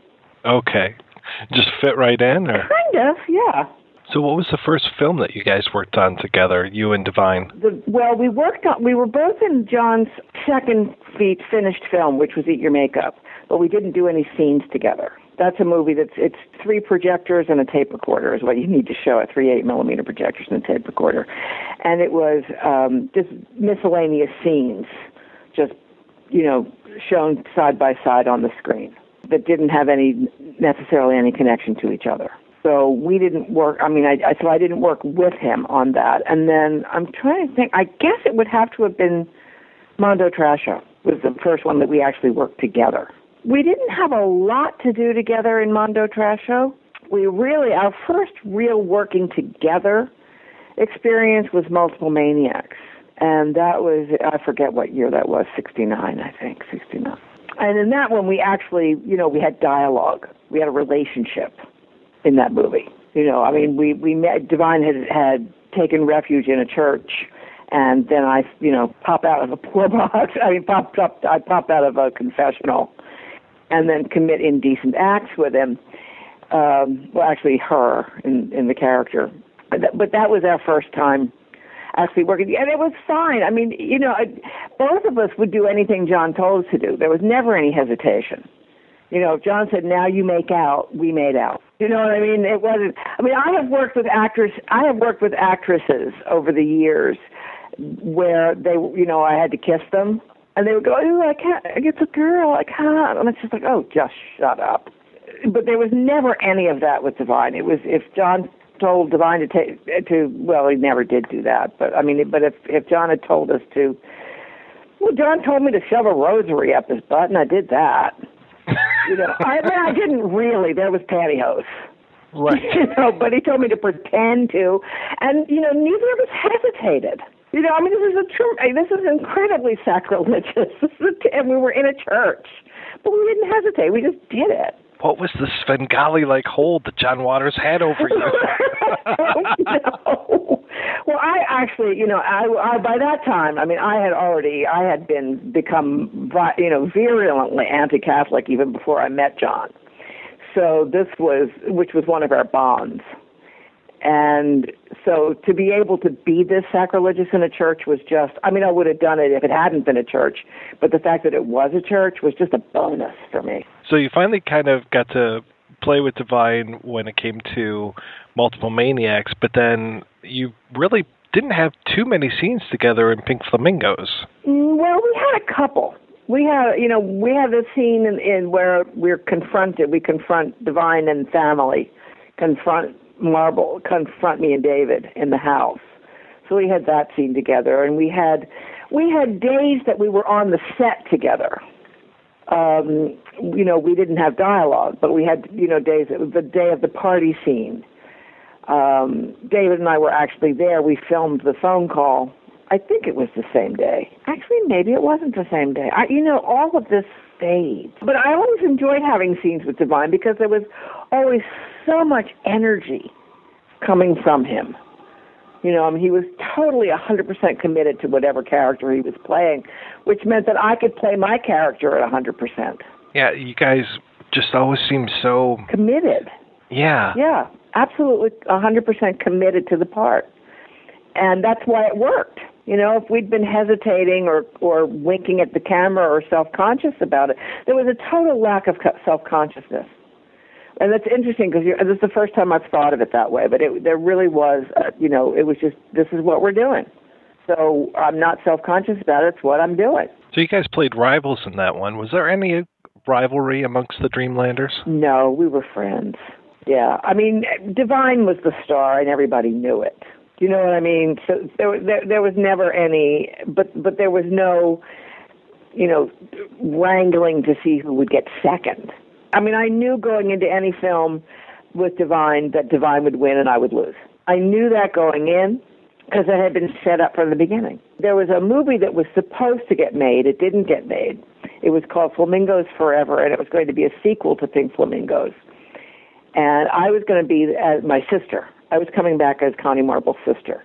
Okay. Just fit right in? Or? Kind of, yeah. So what was the first film that you guys worked on together, you and Divine? The, well, we worked on, we were both in John's second feat finished film, which was Eat Your Makeup, but we didn't do any scenes together. That's a movie that's, it's three projectors and a tape recorder is what you need to show it, three eight millimeter projectors and a tape recorder. And it was um, just miscellaneous scenes, just, you know, shown side by side on the screen that didn't have any, necessarily any connection to each other. So we didn't work, I mean, I, I so I didn't work with him on that. And then I'm trying to think, I guess it would have to have been Mondo Trasho was the first one that we actually worked together. We didn't have a lot to do together in Mondo Trasho. We really, our first real working together experience was Multiple Maniacs. And that was, I forget what year that was, sixty-nine, I think, sixty-nine. And in that one, we actually, you know, we had dialogue. We had a relationship in that movie. You know, I mean, we, we met, Divine had, had taken refuge in a church, and then I, you know, pop out of a poor box. I mean, pop, pop, I pop out of a confessional and then commit indecent acts with him. Um, well, actually, her in, in the character. But that, but that was our first time actually working. And it was fine. I mean, you know, both of us would do anything John told us to do. There was never any hesitation. You know, if John said, now you make out, we made out. You know what I mean? It wasn't, I mean, I have worked with actors, I have worked with actresses over the years where they, you know, I had to kiss them, and they would go, "Ooh, I can't. It's a girl. I can't." And it's just like, "Oh, just shut up." But there was never any of that with Divine. It was if John told Divine to take to, well, he never did do that. But I mean, but if if John had told us to, well, John told me to shove a rosary up his butt, and I did that. You know, I mean, I didn't really. There was pantyhose. Right. You know, but he told me to pretend to, and you know, neither of us hesitated. You know, I mean, this is a true. I mean, this is incredibly sacrilegious. This is a, and we were in a church, but we didn't hesitate. We just did it. What was the Svengali-like hold that John Waters had over you? No. Well, I actually, you know, I, I by that time, I mean, I had already, I had been become, you know, virulently anti-Catholic even before I met John. So this was, which was one of our bonds. And so to be able to be this sacrilegious in a church was just, I mean, I would have done it if it hadn't been a church, but the fact that it was a church was just a bonus for me. So you finally kind of got to play with Divine when it came to Multiple Maniacs, but then you really didn't have too many scenes together in Pink Flamingos. Well, we had a couple. We had, you know, we had a scene in, in where we're confronted. We confront Divine and family, confront Marble, confront me and David in the house. So we had that scene together, and we had we had days that we were on the set together. Um, you know, we didn't have dialogue, but we had, you know, days. It was the day of the party scene. Um, David and I were actually there. We filmed the phone call. I think it was the same day. Actually, maybe it wasn't the same day. I, you know, all of this fades. But I always enjoyed having scenes with Divine because there was always so much energy coming from him. You know, I mean, he was totally one hundred percent committed to whatever character he was playing, which meant that I could play my character at one hundred percent. Yeah, you guys just always seem so... committed. Yeah. Yeah, absolutely one hundred percent committed to the part. And that's why it worked. You know, if we'd been hesitating or, or winking at the camera or self-conscious about it, there was a total lack of self-consciousness. And that's interesting because this is the first time I've thought of it that way, but it, there really was, uh, you know, it was just, this is what we're doing. So I'm not self-conscious about it. It's what I'm doing. So you guys played rivals in that one. Was there any rivalry amongst the Dreamlanders? No, we were friends. Yeah. I mean, Divine was the star and everybody knew it. You know what I mean? So there, there, there was never any, but but there was no, you know, wrangling to see who would get second. I mean, I knew going into any film with Divine that Divine would win and I would lose. I knew that going in because it had been set up from the beginning. There was a movie that was supposed to get made. It didn't get made. It was called Flamingos Forever, and it was going to be a sequel to Pink Flamingos. And I was going to be uh, my sister. I was coming back as Connie Marble's sister,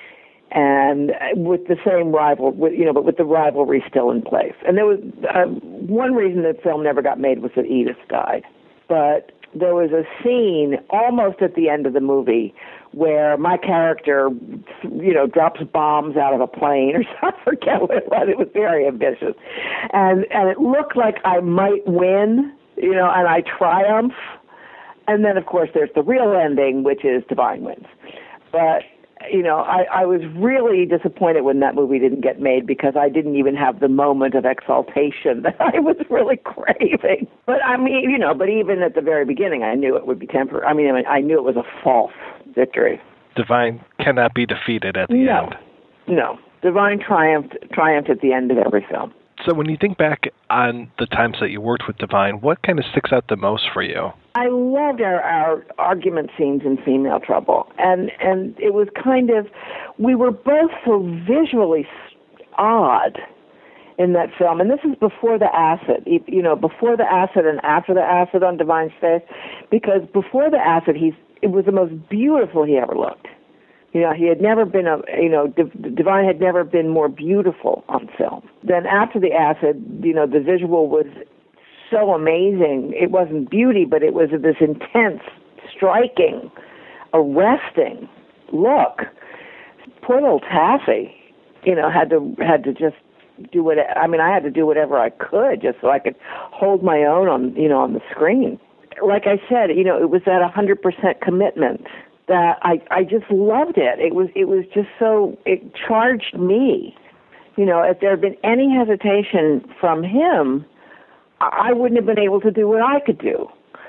and with the same rival, with, you know, but with the rivalry still in place. And there was uh, one reason the film never got made was that Edith died. But there was a scene almost at the end of the movie where my character, you know, drops bombs out of a plane or something. I forget what it was. It was very ambitious, and and it looked like I might win, you know, and I triumph. And then, of course, there's the real ending, which is Divine wins. But, you know, I, I was really disappointed when that movie didn't get made because I didn't even have the moment of exaltation that I was really craving. But, I mean, you know, but even at the very beginning, I knew it would be temporary. I mean, I, mean, I knew it was a false victory. Divine cannot be defeated at the no. end. No. Divine triumphed, triumphed at the end of every film. So when you think back on the times that you worked with Divine, what kind of sticks out the most for you? I loved our, our argument scenes in Female Trouble. And, and it was kind of, we were both so visually odd in that film. And this is before the acid, you know, before the acid and after the acid on Divine's face. Because before the acid, he's it was the most beautiful he ever looked. You know, he had never been a, you know, Divine had never been more beautiful on film. Then after the acid, you know, the visual was so amazing. It wasn't beauty, but it was this intense, striking, arresting look. Poor little Taffy, you know, had to had to just do what, I mean, I had to do whatever I could just so I could hold my own on, you know, on the screen. Like I said, you know, it was that one hundred percent commitment that I, I just loved it. It was it was just so, it charged me. You know, if there had been any hesitation from him, I wouldn't have been able to do what I could do.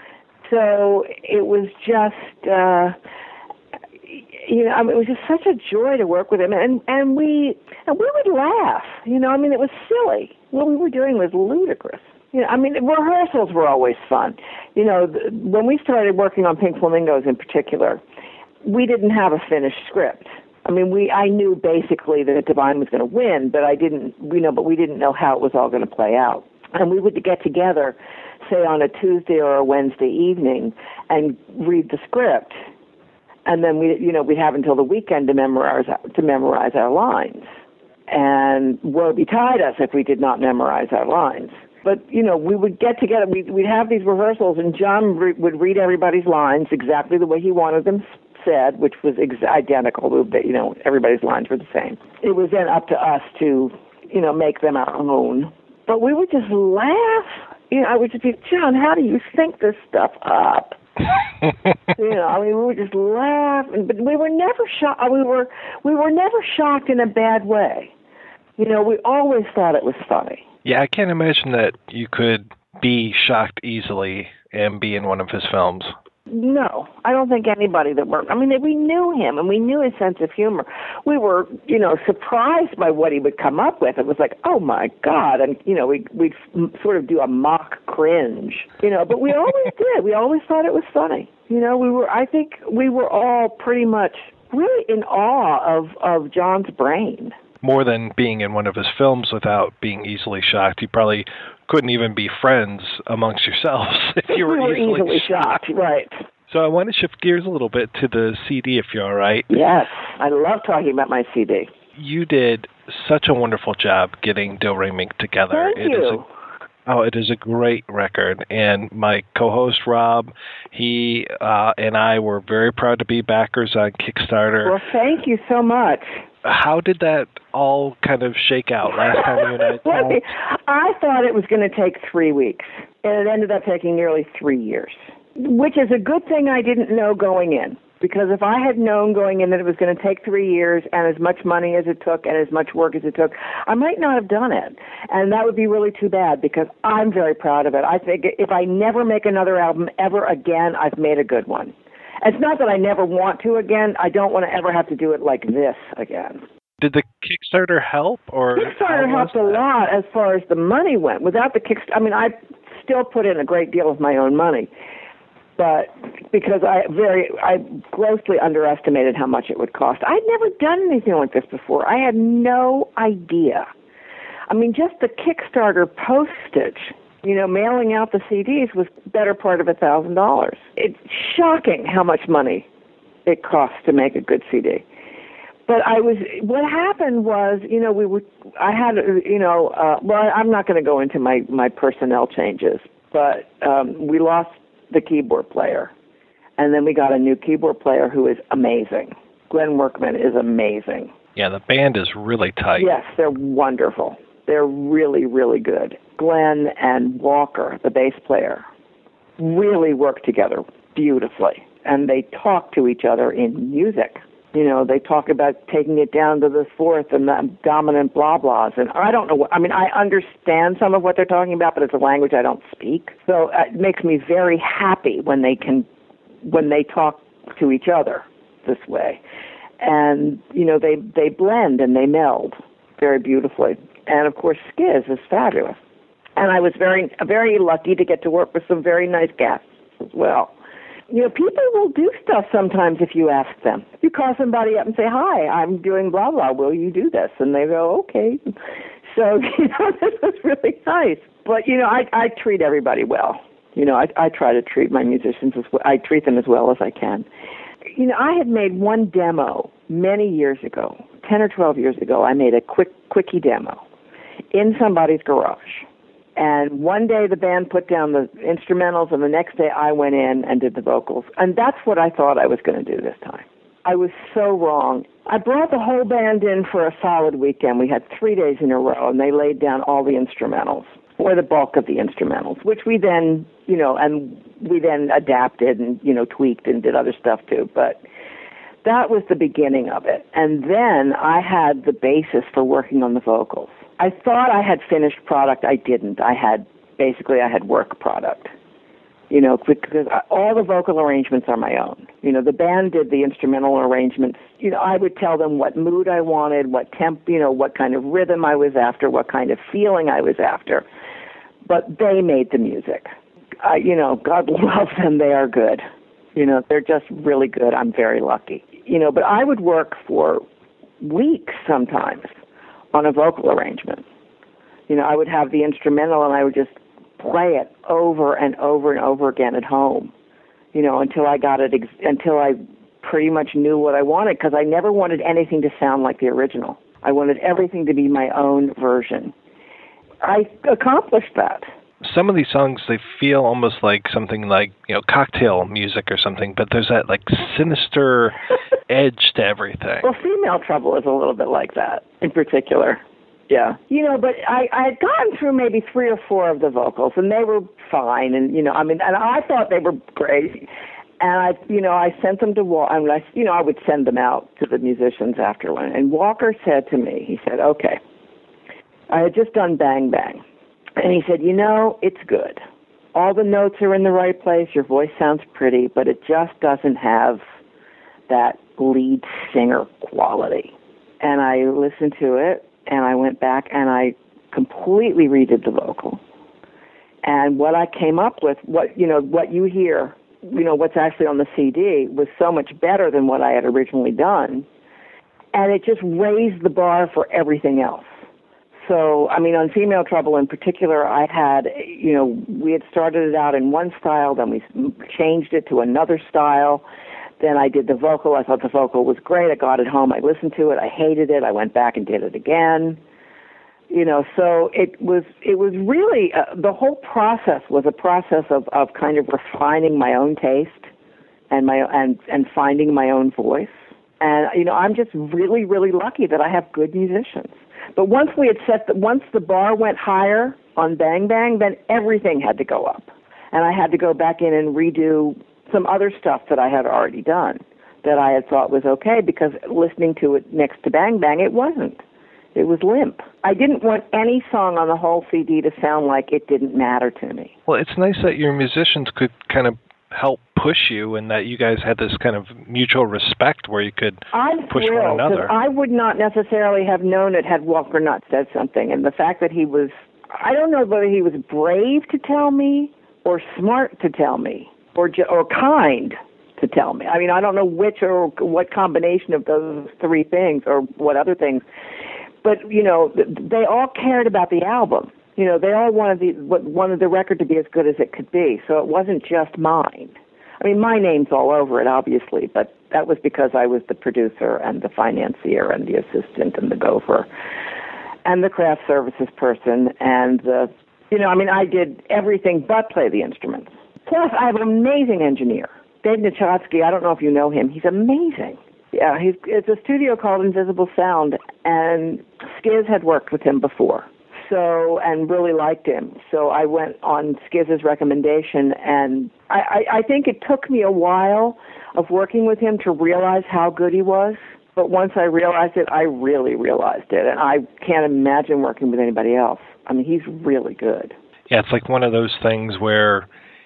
So it was just, uh, you know, I mean, it was just such a joy to work with him, and and we and we would laugh. You know, I mean, it was silly. What we were doing was ludicrous. You know, I mean, rehearsals were always fun. You know, the, when we started working on Pink Flamingos in particular, we didn't have a finished script. I mean, we I knew basically that Divine was going to win, but I didn't, you know, but we didn't know how it was all going to play out. And we would get together, say on a Tuesday or a Wednesday evening, and read the script, and then we, you know, we'd have until the weekend to memorize to memorize our lines, and woe betide us if we did not memorize our lines. But you know, we would get together, we'd, we'd have these rehearsals, and John re- would read everybody's lines exactly the way he wanted them said, which was ex- identical. You know, everybody's lines were the same. It was then up to us to, you know, make them our own. But we would just laugh. You know, I would just be, John, how do you think this stuff up? You know, I mean, we would just laugh, and, but we were never shocked. We were we were never shocked in a bad way. You know, we always thought it was funny. Yeah, I can't imagine that you could be shocked easily and be in one of his films. No, I don't think anybody that worked. I mean, we knew him, and we knew his sense of humor. We were, you know, surprised by what he would come up with. It was like, oh my God, and you know, we we'd sort of do a mock cringe, you know. But we always did. We always thought it was funny. You know, we were. I think we were all pretty much really in awe of of John's brain. More than being in one of his films without being easily shocked, you probably couldn't even be friends amongst yourselves if you were, we were easily, easily shocked. shocked. Right. So I want to shift gears a little bit to the C D, if you're all right. Yes, I love talking about my C D. You did such a wonderful job getting Do Re Mi together. Thank it you. Is a, oh, it is a great record. And my co-host, Rob, he uh, and I were very proud to be backers on Kickstarter. Well, thank you so much. How did that all kind of shake out last time you and I talked? I thought it was going to take three weeks, and it ended up taking nearly three years, which is a good thing I didn't know going in, because if I had known going in that it was going to take three years and as much money as it took and as much work as it took, I might not have done it, and that would be really too bad, because I'm very proud of it. I think if I never make another album ever again, I've made a good one. It's not that I never want to again. I don't want to ever have to do it like this again. Did the Kickstarter help? Or Kickstarter helped a lot as far as the money went. Without the Kickstarter, I mean, I still put in a great deal of my own money, but because I very, I grossly underestimated how much it would cost. I'd never done anything like this before. I had no idea. I mean, just the Kickstarter postage, you know, mailing out the C Ds was better part of a thousand dollars. It's shocking how much money it costs to make a good C D. But I was, what happened was, you know, we were, I had, you know, uh, well, I'm not going to go into my, my personnel changes, but um, we lost the keyboard player. And then we got a new keyboard player who is amazing. Glenn Workman is amazing. Yeah, the band is really tight. Yes, they're wonderful. They're really, really good. Glenn and Walker, the bass player, really work together beautifully. And they talk to each other in music. You know, they talk about taking it down to the fourth and the dominant blah blahs. And I don't know what, I mean, I understand some of what they're talking about, but it's a language I don't speak. So it makes me very happy when they can, when they talk to each other this way. And, you know, they, they blend and they meld very beautifully. And, of course, Skiz is fabulous. And I was very, very lucky to get to work with some very nice guests as well. You know, people will do stuff sometimes if you ask them. You call somebody up and say, hi, I'm doing blah, blah, will you do this? And they go, okay. So, you know, this was really nice. But, you know, I, I treat everybody well. You know, I, I try to treat my musicians as well. I treat them as well as I can. You know, I had made one demo many years ago, ten or twelve years ago. I made a quick quickie demo in somebody's garage. And one day the band put down the instrumentals, and the next day I went in and did the vocals. And that's what I thought I was going to do this time. I was so wrong. I brought the whole band in for a solid weekend. We had three days in a row, and they laid down all the instrumentals, or the bulk of the instrumentals, which we then, you know, and we then adapted and, you know, tweaked and did other stuff too. But That was the beginning of it. And then I had the basis for working on the vocals. I thought I had finished product. I didn't. I had, basically, I had work product. You know, because all the vocal arrangements are my own. You know, the band did the instrumental arrangements. You know, I would tell them what mood I wanted, what temp, you know, what kind of rhythm I was after, what kind of feeling I was after. But they made the music. Uh, you know, God love them. They are good. You know, they're just really good. I'm very lucky. You know, but I would work for weeks sometimes on a vocal arrangement. You know, I would have the instrumental and I would just play it over and over and over again at home, you know, until I got it, ex- until I pretty much knew what I wanted, because I never wanted anything to sound like the original. I wanted everything to be my own version. I accomplished that. Some of these songs, they feel almost like something like, you know, cocktail music or something, but there's that, like, sinister edge to everything. Well, Female Trouble is a little bit like that, in particular. Yeah. You know, but I, I had gone through maybe three or four of the vocals, and they were fine, and, you know, I mean, and I thought they were great. And I, you know, I sent them to Walker. I mean, I, you know, I would send them out to the musicians after one. And Walker said to me, he said, okay, I had just done Bang Bang. And he said, you know, it's good. All the notes are in the right place. Your voice sounds pretty, but it just doesn't have that lead singer quality. And I listened to it, and I went back, and I completely redid the vocal. And what I came up with, what, you know, what you hear, you know, what's actually on the C D was so much better than what I had originally done. And it just raised the bar for everything else. So, I mean, on Female Trouble in particular, I had, you know, we had started it out in one style, then we changed it to another style. Then I did the vocal. I thought the vocal was great. I got it home. I listened to it. I hated it. I went back and did it again. You know, so it was it was really, uh, the whole process was a process of, of kind of refining my own taste and my and, and finding my own voice. And, you know, I'm just really, really lucky that I have good musicians. But once we had set, the, once the bar went higher on Bang Bang, then everything had to go up. And I had to go back in and redo some other stuff that I had already done that I had thought was okay, because listening to it next to Bang Bang, it wasn't. It was limp. I didn't want any song on the whole C D to sound like it didn't matter to me. Well, it's nice that your musicians could kind of help push you, and that you guys had this kind of mutual respect where you could I'm push thrilled, one another. I would not necessarily have known it had Walker not said something. And the fact that he was, I don't know whether he was brave to tell me or smart to tell me or or kind to tell me. I mean, I don't know which or what combination of those three things or what other things. But, you know, they all cared about the album. You know, they all wanted the wanted the record to be as good as it could be. So it wasn't just mine. I mean, my name's all over it, obviously, but that was because I was the producer and the financier and the assistant and the gopher and the craft services person. And, the, you know, I mean, I did everything but play the instruments. Plus, I have an amazing engineer, Dave Nichotsky. I don't know if you know him. He's amazing. Yeah, he's, it's a studio called Invisible Sound, and Skiz had worked with him before. So, and really liked him. So I went on Skiz's recommendation, and I, I, I think it took me a while of working with him to realize how good he was. But once I realized it, I really realized it, and I can't imagine working with anybody else. I mean, he's really good. Yeah, it's like one of those things where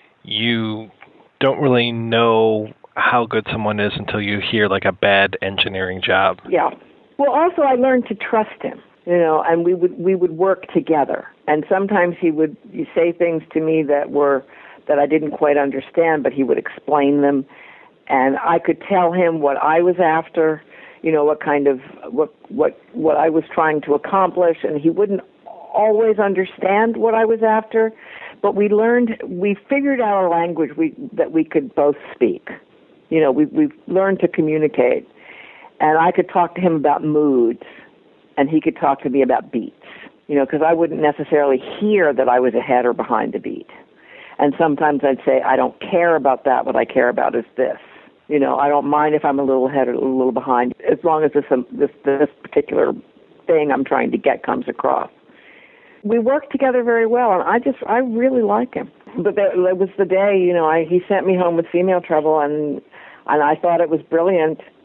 you don't really know how good someone is until you hear like a bad engineering job. Yeah. Well, also I learned to trust him. You know, and we would we would work together. And sometimes he would say things to me that were that I didn't quite understand, but he would explain them, and I could tell him what I was after. You know, what kind of what what what I was trying to accomplish, and he wouldn't always understand what I was after. But we learned, we figured out a language we that we could both speak. You know, we we learned to communicate, and I could talk to him about moods. And he could talk to me about beats, you know, because I wouldn't necessarily hear that I was ahead or behind a beat. And sometimes I'd say, I don't care about that. What I care about is this. You know, I don't mind if I'm a little ahead or a little behind, as long as this um, this, this particular thing I'm trying to get comes across. We worked together very well, and I just, I really like him. But there, there was the day, you know, I, he sent me home with Female Trouble, and and I thought it was brilliant.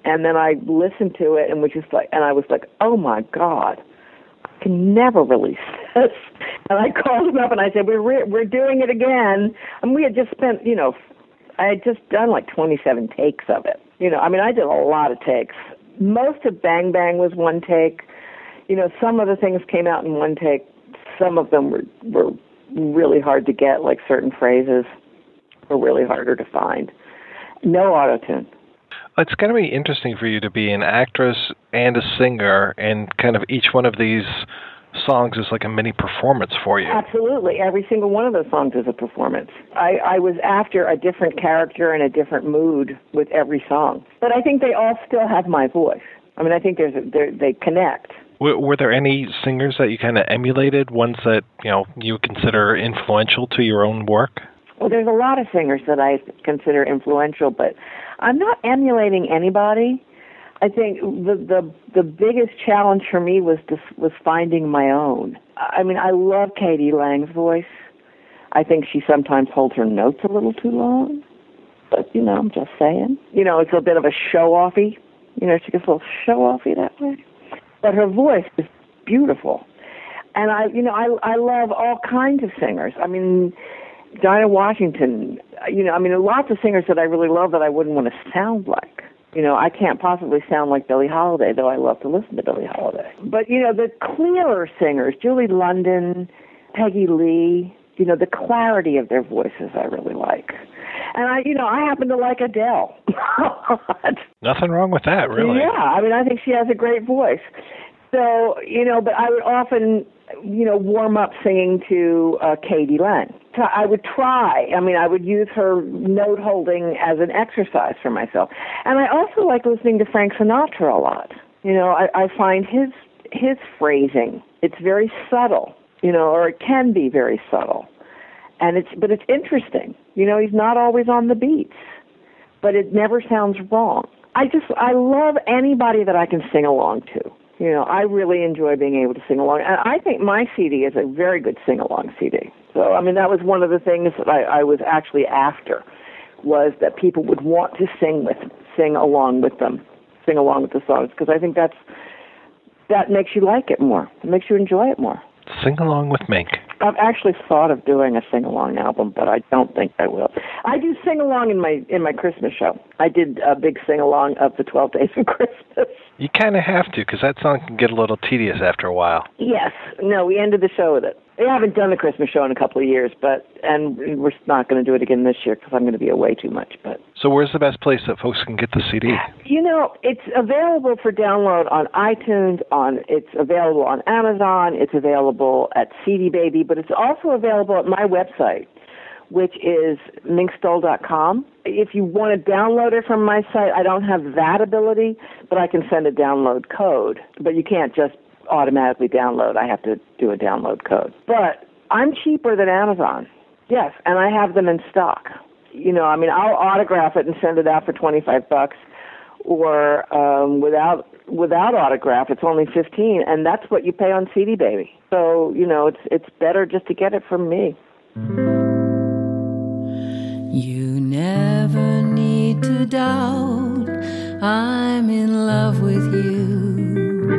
And then I listened to it and was just like, and I was like, oh my God, I can never release this. And I called him up and I said, we're re- we're doing it again. And we had just spent, you know, I had just done like twenty-seven takes of it. You know, I mean, I did a lot of takes. Most of Bang Bang was one take. You know, some of the things came out in one take. Some of them were, were really hard to get, like certain phrases were really harder to find. No auto-tune. It's going to be interesting for you to be an actress and a singer, and kind of each one of these songs is like a mini performance for you. Absolutely. Every single one of those songs is a performance. I, I was after a different character and a different mood with every song. But I think they all still have my voice. I mean, I think there's a, they connect. Were, were there any singers that you kind of emulated, ones that, you know, you consider influential to your own work? Well, there's a lot of singers that I consider influential, but I'm not emulating anybody. I think the the the biggest challenge for me was to, was finding my own. I mean, I love Katie Lang's voice. I think she sometimes holds her notes a little too long, but you know, I'm just saying. You know, it's a bit of a show-offy. You know, she gets a little show-offy that way. But her voice is beautiful, and I, you know, I I love all kinds of singers. I mean, Dinah Washington. You know, I mean, lots of singers that I really love that I wouldn't want to sound like. You know, I can't possibly sound like Billie Holiday, though I love to listen to Billie Holiday. But, you know, the clearer singers, Julie London, Peggy Lee, you know, the clarity of their voices I really like. And, I, you know, I happen to like Adele. Nothing wrong with that, really. Yeah, I mean, I think she has a great voice. So, you know, but I would often, you know, warm up singing to uh, Katie Lang. I would try. I mean, I would use her note holding as an exercise for myself. And I also like listening to Frank Sinatra a lot. You know, I, I find his his phrasing, it's very subtle, you know, or it can be very subtle. And it's but it's interesting. You know, he's not always on the beats, but it never sounds wrong. I just I love anybody that I can sing along to. You know, I really enjoy being able to sing along. And I think my C D is a very good sing-along C D. So, I mean, that was one of the things that I, I was actually after, was that people would want to sing with, sing along with them, sing along with the songs, because I think that's that makes you like it more. It makes you enjoy it more. Sing along with Mink. I've actually thought of doing a sing-along album, but I don't think I will. I do sing-along in my in my Christmas show. I did a big sing-along of the twelve Days of Christmas. You kind of have to, because that song can get a little tedious after a while. Yes. No, we ended the show with it. We haven't done a Christmas show in a couple of years, but and we're not going to do it again this year because I'm going to be away too much. But so where's the best place that folks can get the C D? You know, it's available for download on iTunes. On it's available on Amazon. It's available at C D Baby, but it's also available at my website, which is mink stole dot com. If you want to download it from my site, I don't have that ability, but I can send a download code. But you can't just automatically download. I have to do a download code. But I'm cheaper than Amazon. Yes, and I have them in stock. You know, I mean, I'll autograph it and send it out for twenty-five bucks, or um, without without autograph, it's only fifteen, and that's what you pay on C D Baby. So, you know, it's it's better just to get it from me. You never need to doubt I'm in love with you.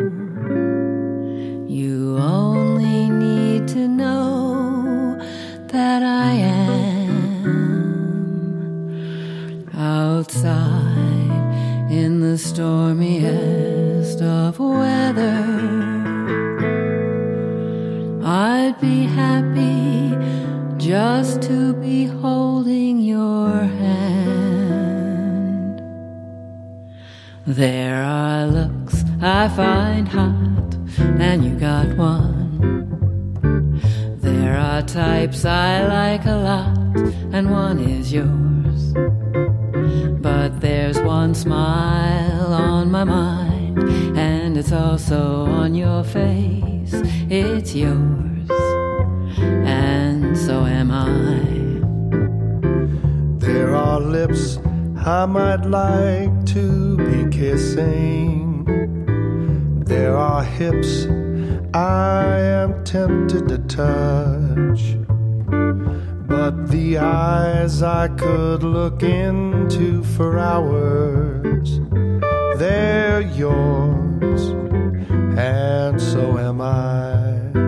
You only need to know that I am outside in the stormiest of weather. I'd be happy just to be holding your hand. There are looks I find hot, and you got one. There are types I like a lot, and one is yours. But there's one smile on my mind, and it's also on your face. It's yours, and so am I. There are lips I might like to be kissing. There are hips I am tempted to touch. But the eyes I could look into for hours, they're yours, and so am I.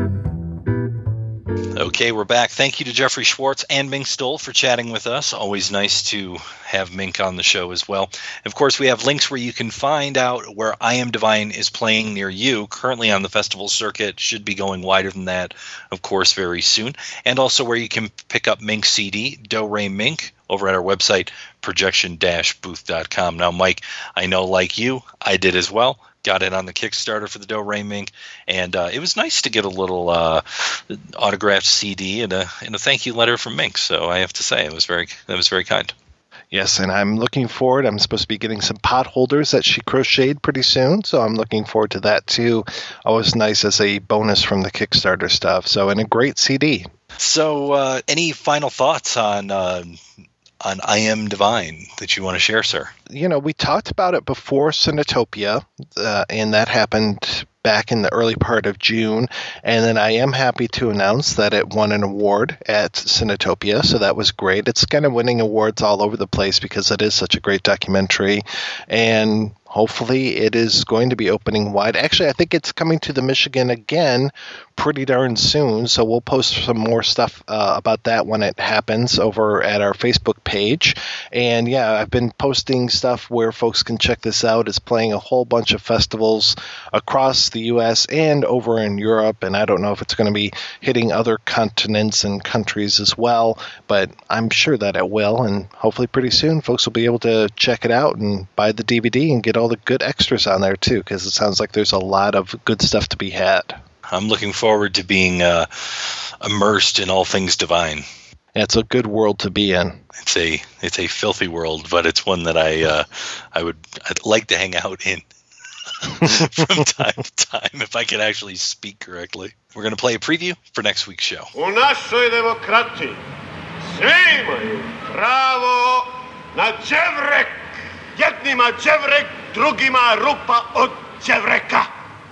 Okay, we're back. Thank you to Jeffrey Schwartz and Mink Stoll for chatting with us. Always nice to have Mink on the show as well. Of course, we have links where you can find out where I Am Divine is playing near you, currently on the festival circuit. Should be going wider than that, of course, very soon. And also where you can pick up Mink's C D, Do Re Mink, over at our website, projection dash booth dot com. Now, Mike, I know like you, I did as well. Got it on the Kickstarter for the Do Re Mink, and uh, it was nice to get a little uh, autographed C D and a and a thank you letter from Mink. So I have to say, it was very that was very kind. Yes, and I'm looking forward. I'm supposed to be getting some pot holders that she crocheted pretty soon, so I'm looking forward to that too. Always nice as a bonus from the Kickstarter stuff. So, and a great C D. So, uh, any final thoughts on? Uh, on I Am Divine that you want to share, sir? You know, we talked about it before Cinetopia, uh, and that happened back in the early part of June. And then I am happy to announce that it won an award at Cinetopia, so that was great. It's kind of winning awards all over the place because it is such a great documentary. And hopefully it is going to be opening wide. Actually, I think it's coming to the Michigan again pretty darn soon, so we'll post some more stuff uh, about that when it happens over at our Facebook page. And yeah, I've been posting stuff where folks can check this out. It's playing a whole bunch of festivals across the U S and over in Europe, and I don't know if it's going to be hitting other continents and countries as well, but I'm sure that it will, and hopefully pretty soon folks will be able to check it out and buy the D V D and get all the good extras on there too, because it sounds like there's a lot of good stuff to be had. I'm looking forward to being uh, immersed in all things divine. Yeah, it's a good world to be in. It's a it's a filthy world, but it's one that I uh, I would I'd like to hang out in from time to time if I can actually speak correctly. We're going to play a preview for next week's show. U našoj demokraciji svi imaju pravo na đevrek. Jednima đevrek, drugima rupa od đevreka.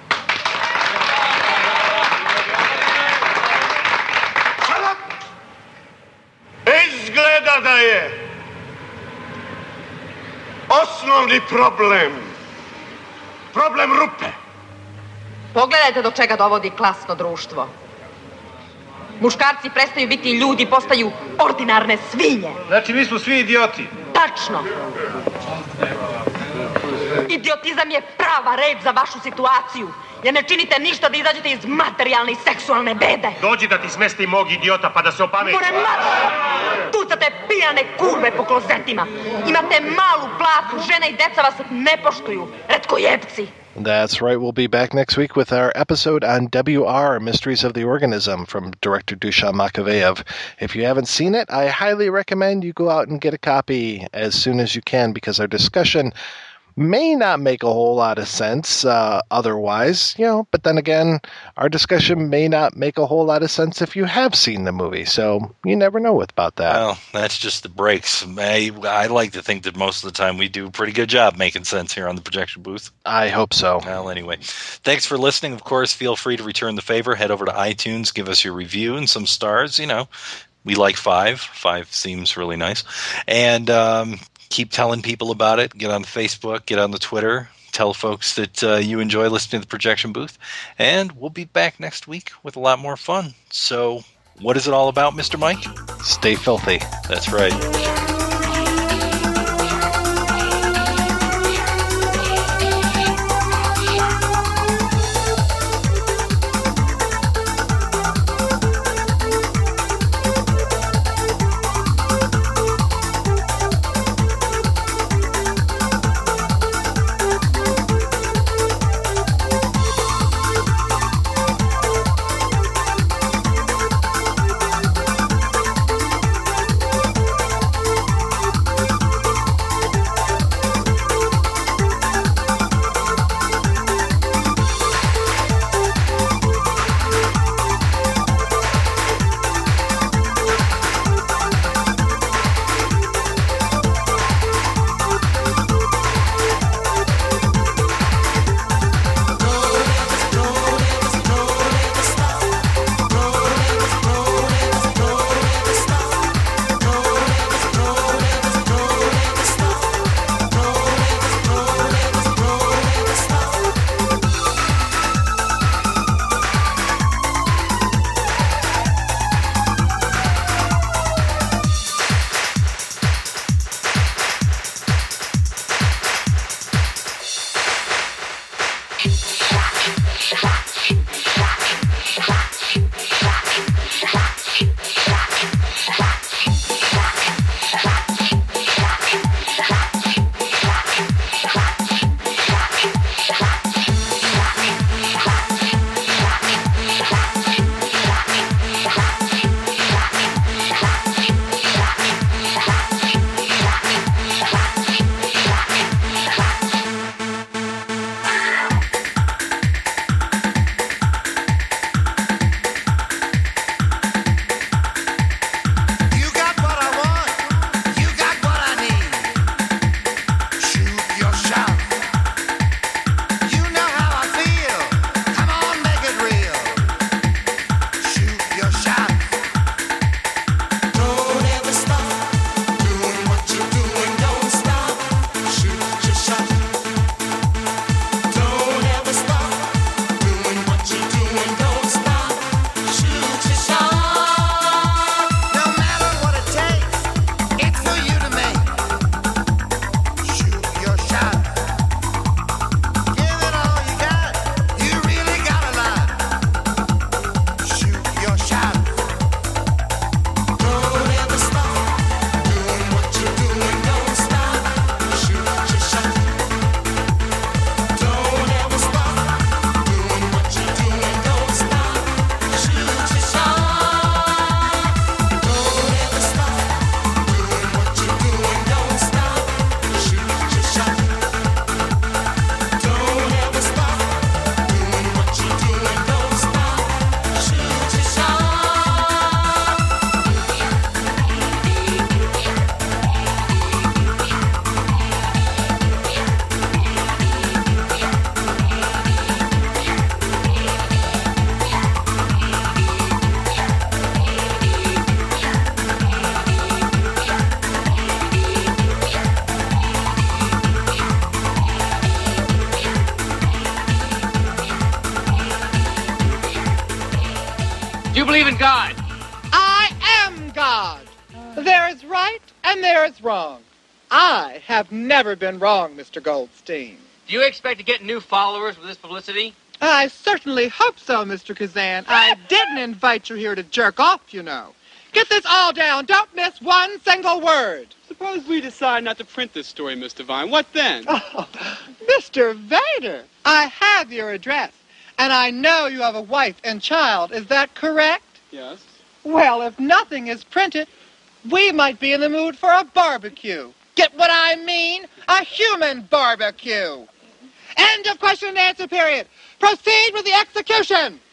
Izgleda da je osnovni problem problem rupe. Pogledajte do čega dovodi klasno društvo. Muškarci prestaju biti ljudi, postaju ordinarne svinje. Znači mi smo svi idioti. Tačno. Idiotizam je prava reč za vašu situaciju. Jer ne činite ništa da izađete iz materijalne i seksualne bede. Dođi da ti smesti mog idiota pa da se opameti. More mač! Tucate pijane kurve po klozetima. Imate malu platu, žene i deca vas ne poštuju. Retkojebci. That's right. We'll be back next week with our episode on W R, Mysteries of the Organism, from director Dusan Makavejev. If you haven't seen it, I highly recommend you go out and get a copy as soon as you can, because our discussion may not make a whole lot of sense uh, otherwise, you know, but then again, our discussion may not make a whole lot of sense if you have seen the movie, so you never know about that. Well, that's just the breaks. I, I like to think that most of the time we do a pretty good job making sense here on the projection booth. I hope so. Well, anyway, thanks for listening. Of course, feel free to return the favor. Head over to iTunes, give us your review and some stars, you know. We like five. Five seems really nice. And, um... keep telling people about it. Get on Facebook, get on the Twitter. Tell folks that uh, you enjoy listening to the Projection Booth. And we'll be back next week with a lot more fun. So what is it all about, Mister Mike? Stay filthy. That's right. Do you believe in God? I am God. There is right and there is wrong. I have never been wrong, Mister Goldstein. Do you expect to get new followers with this publicity? I certainly hope so, Mister Kazan. I didn't invite you here to jerk off, you know. Get this all down. Don't miss one single word. Suppose we decide not to print this story, Mister Vine. What then? Oh, Mister Vader, I have your address, and I know you have a wife and child. Is that correct? Yes. Well, if nothing is printed, we might be in the mood for a barbecue. Get what I mean? A human barbecue. End of question and answer period. Proceed with the execution.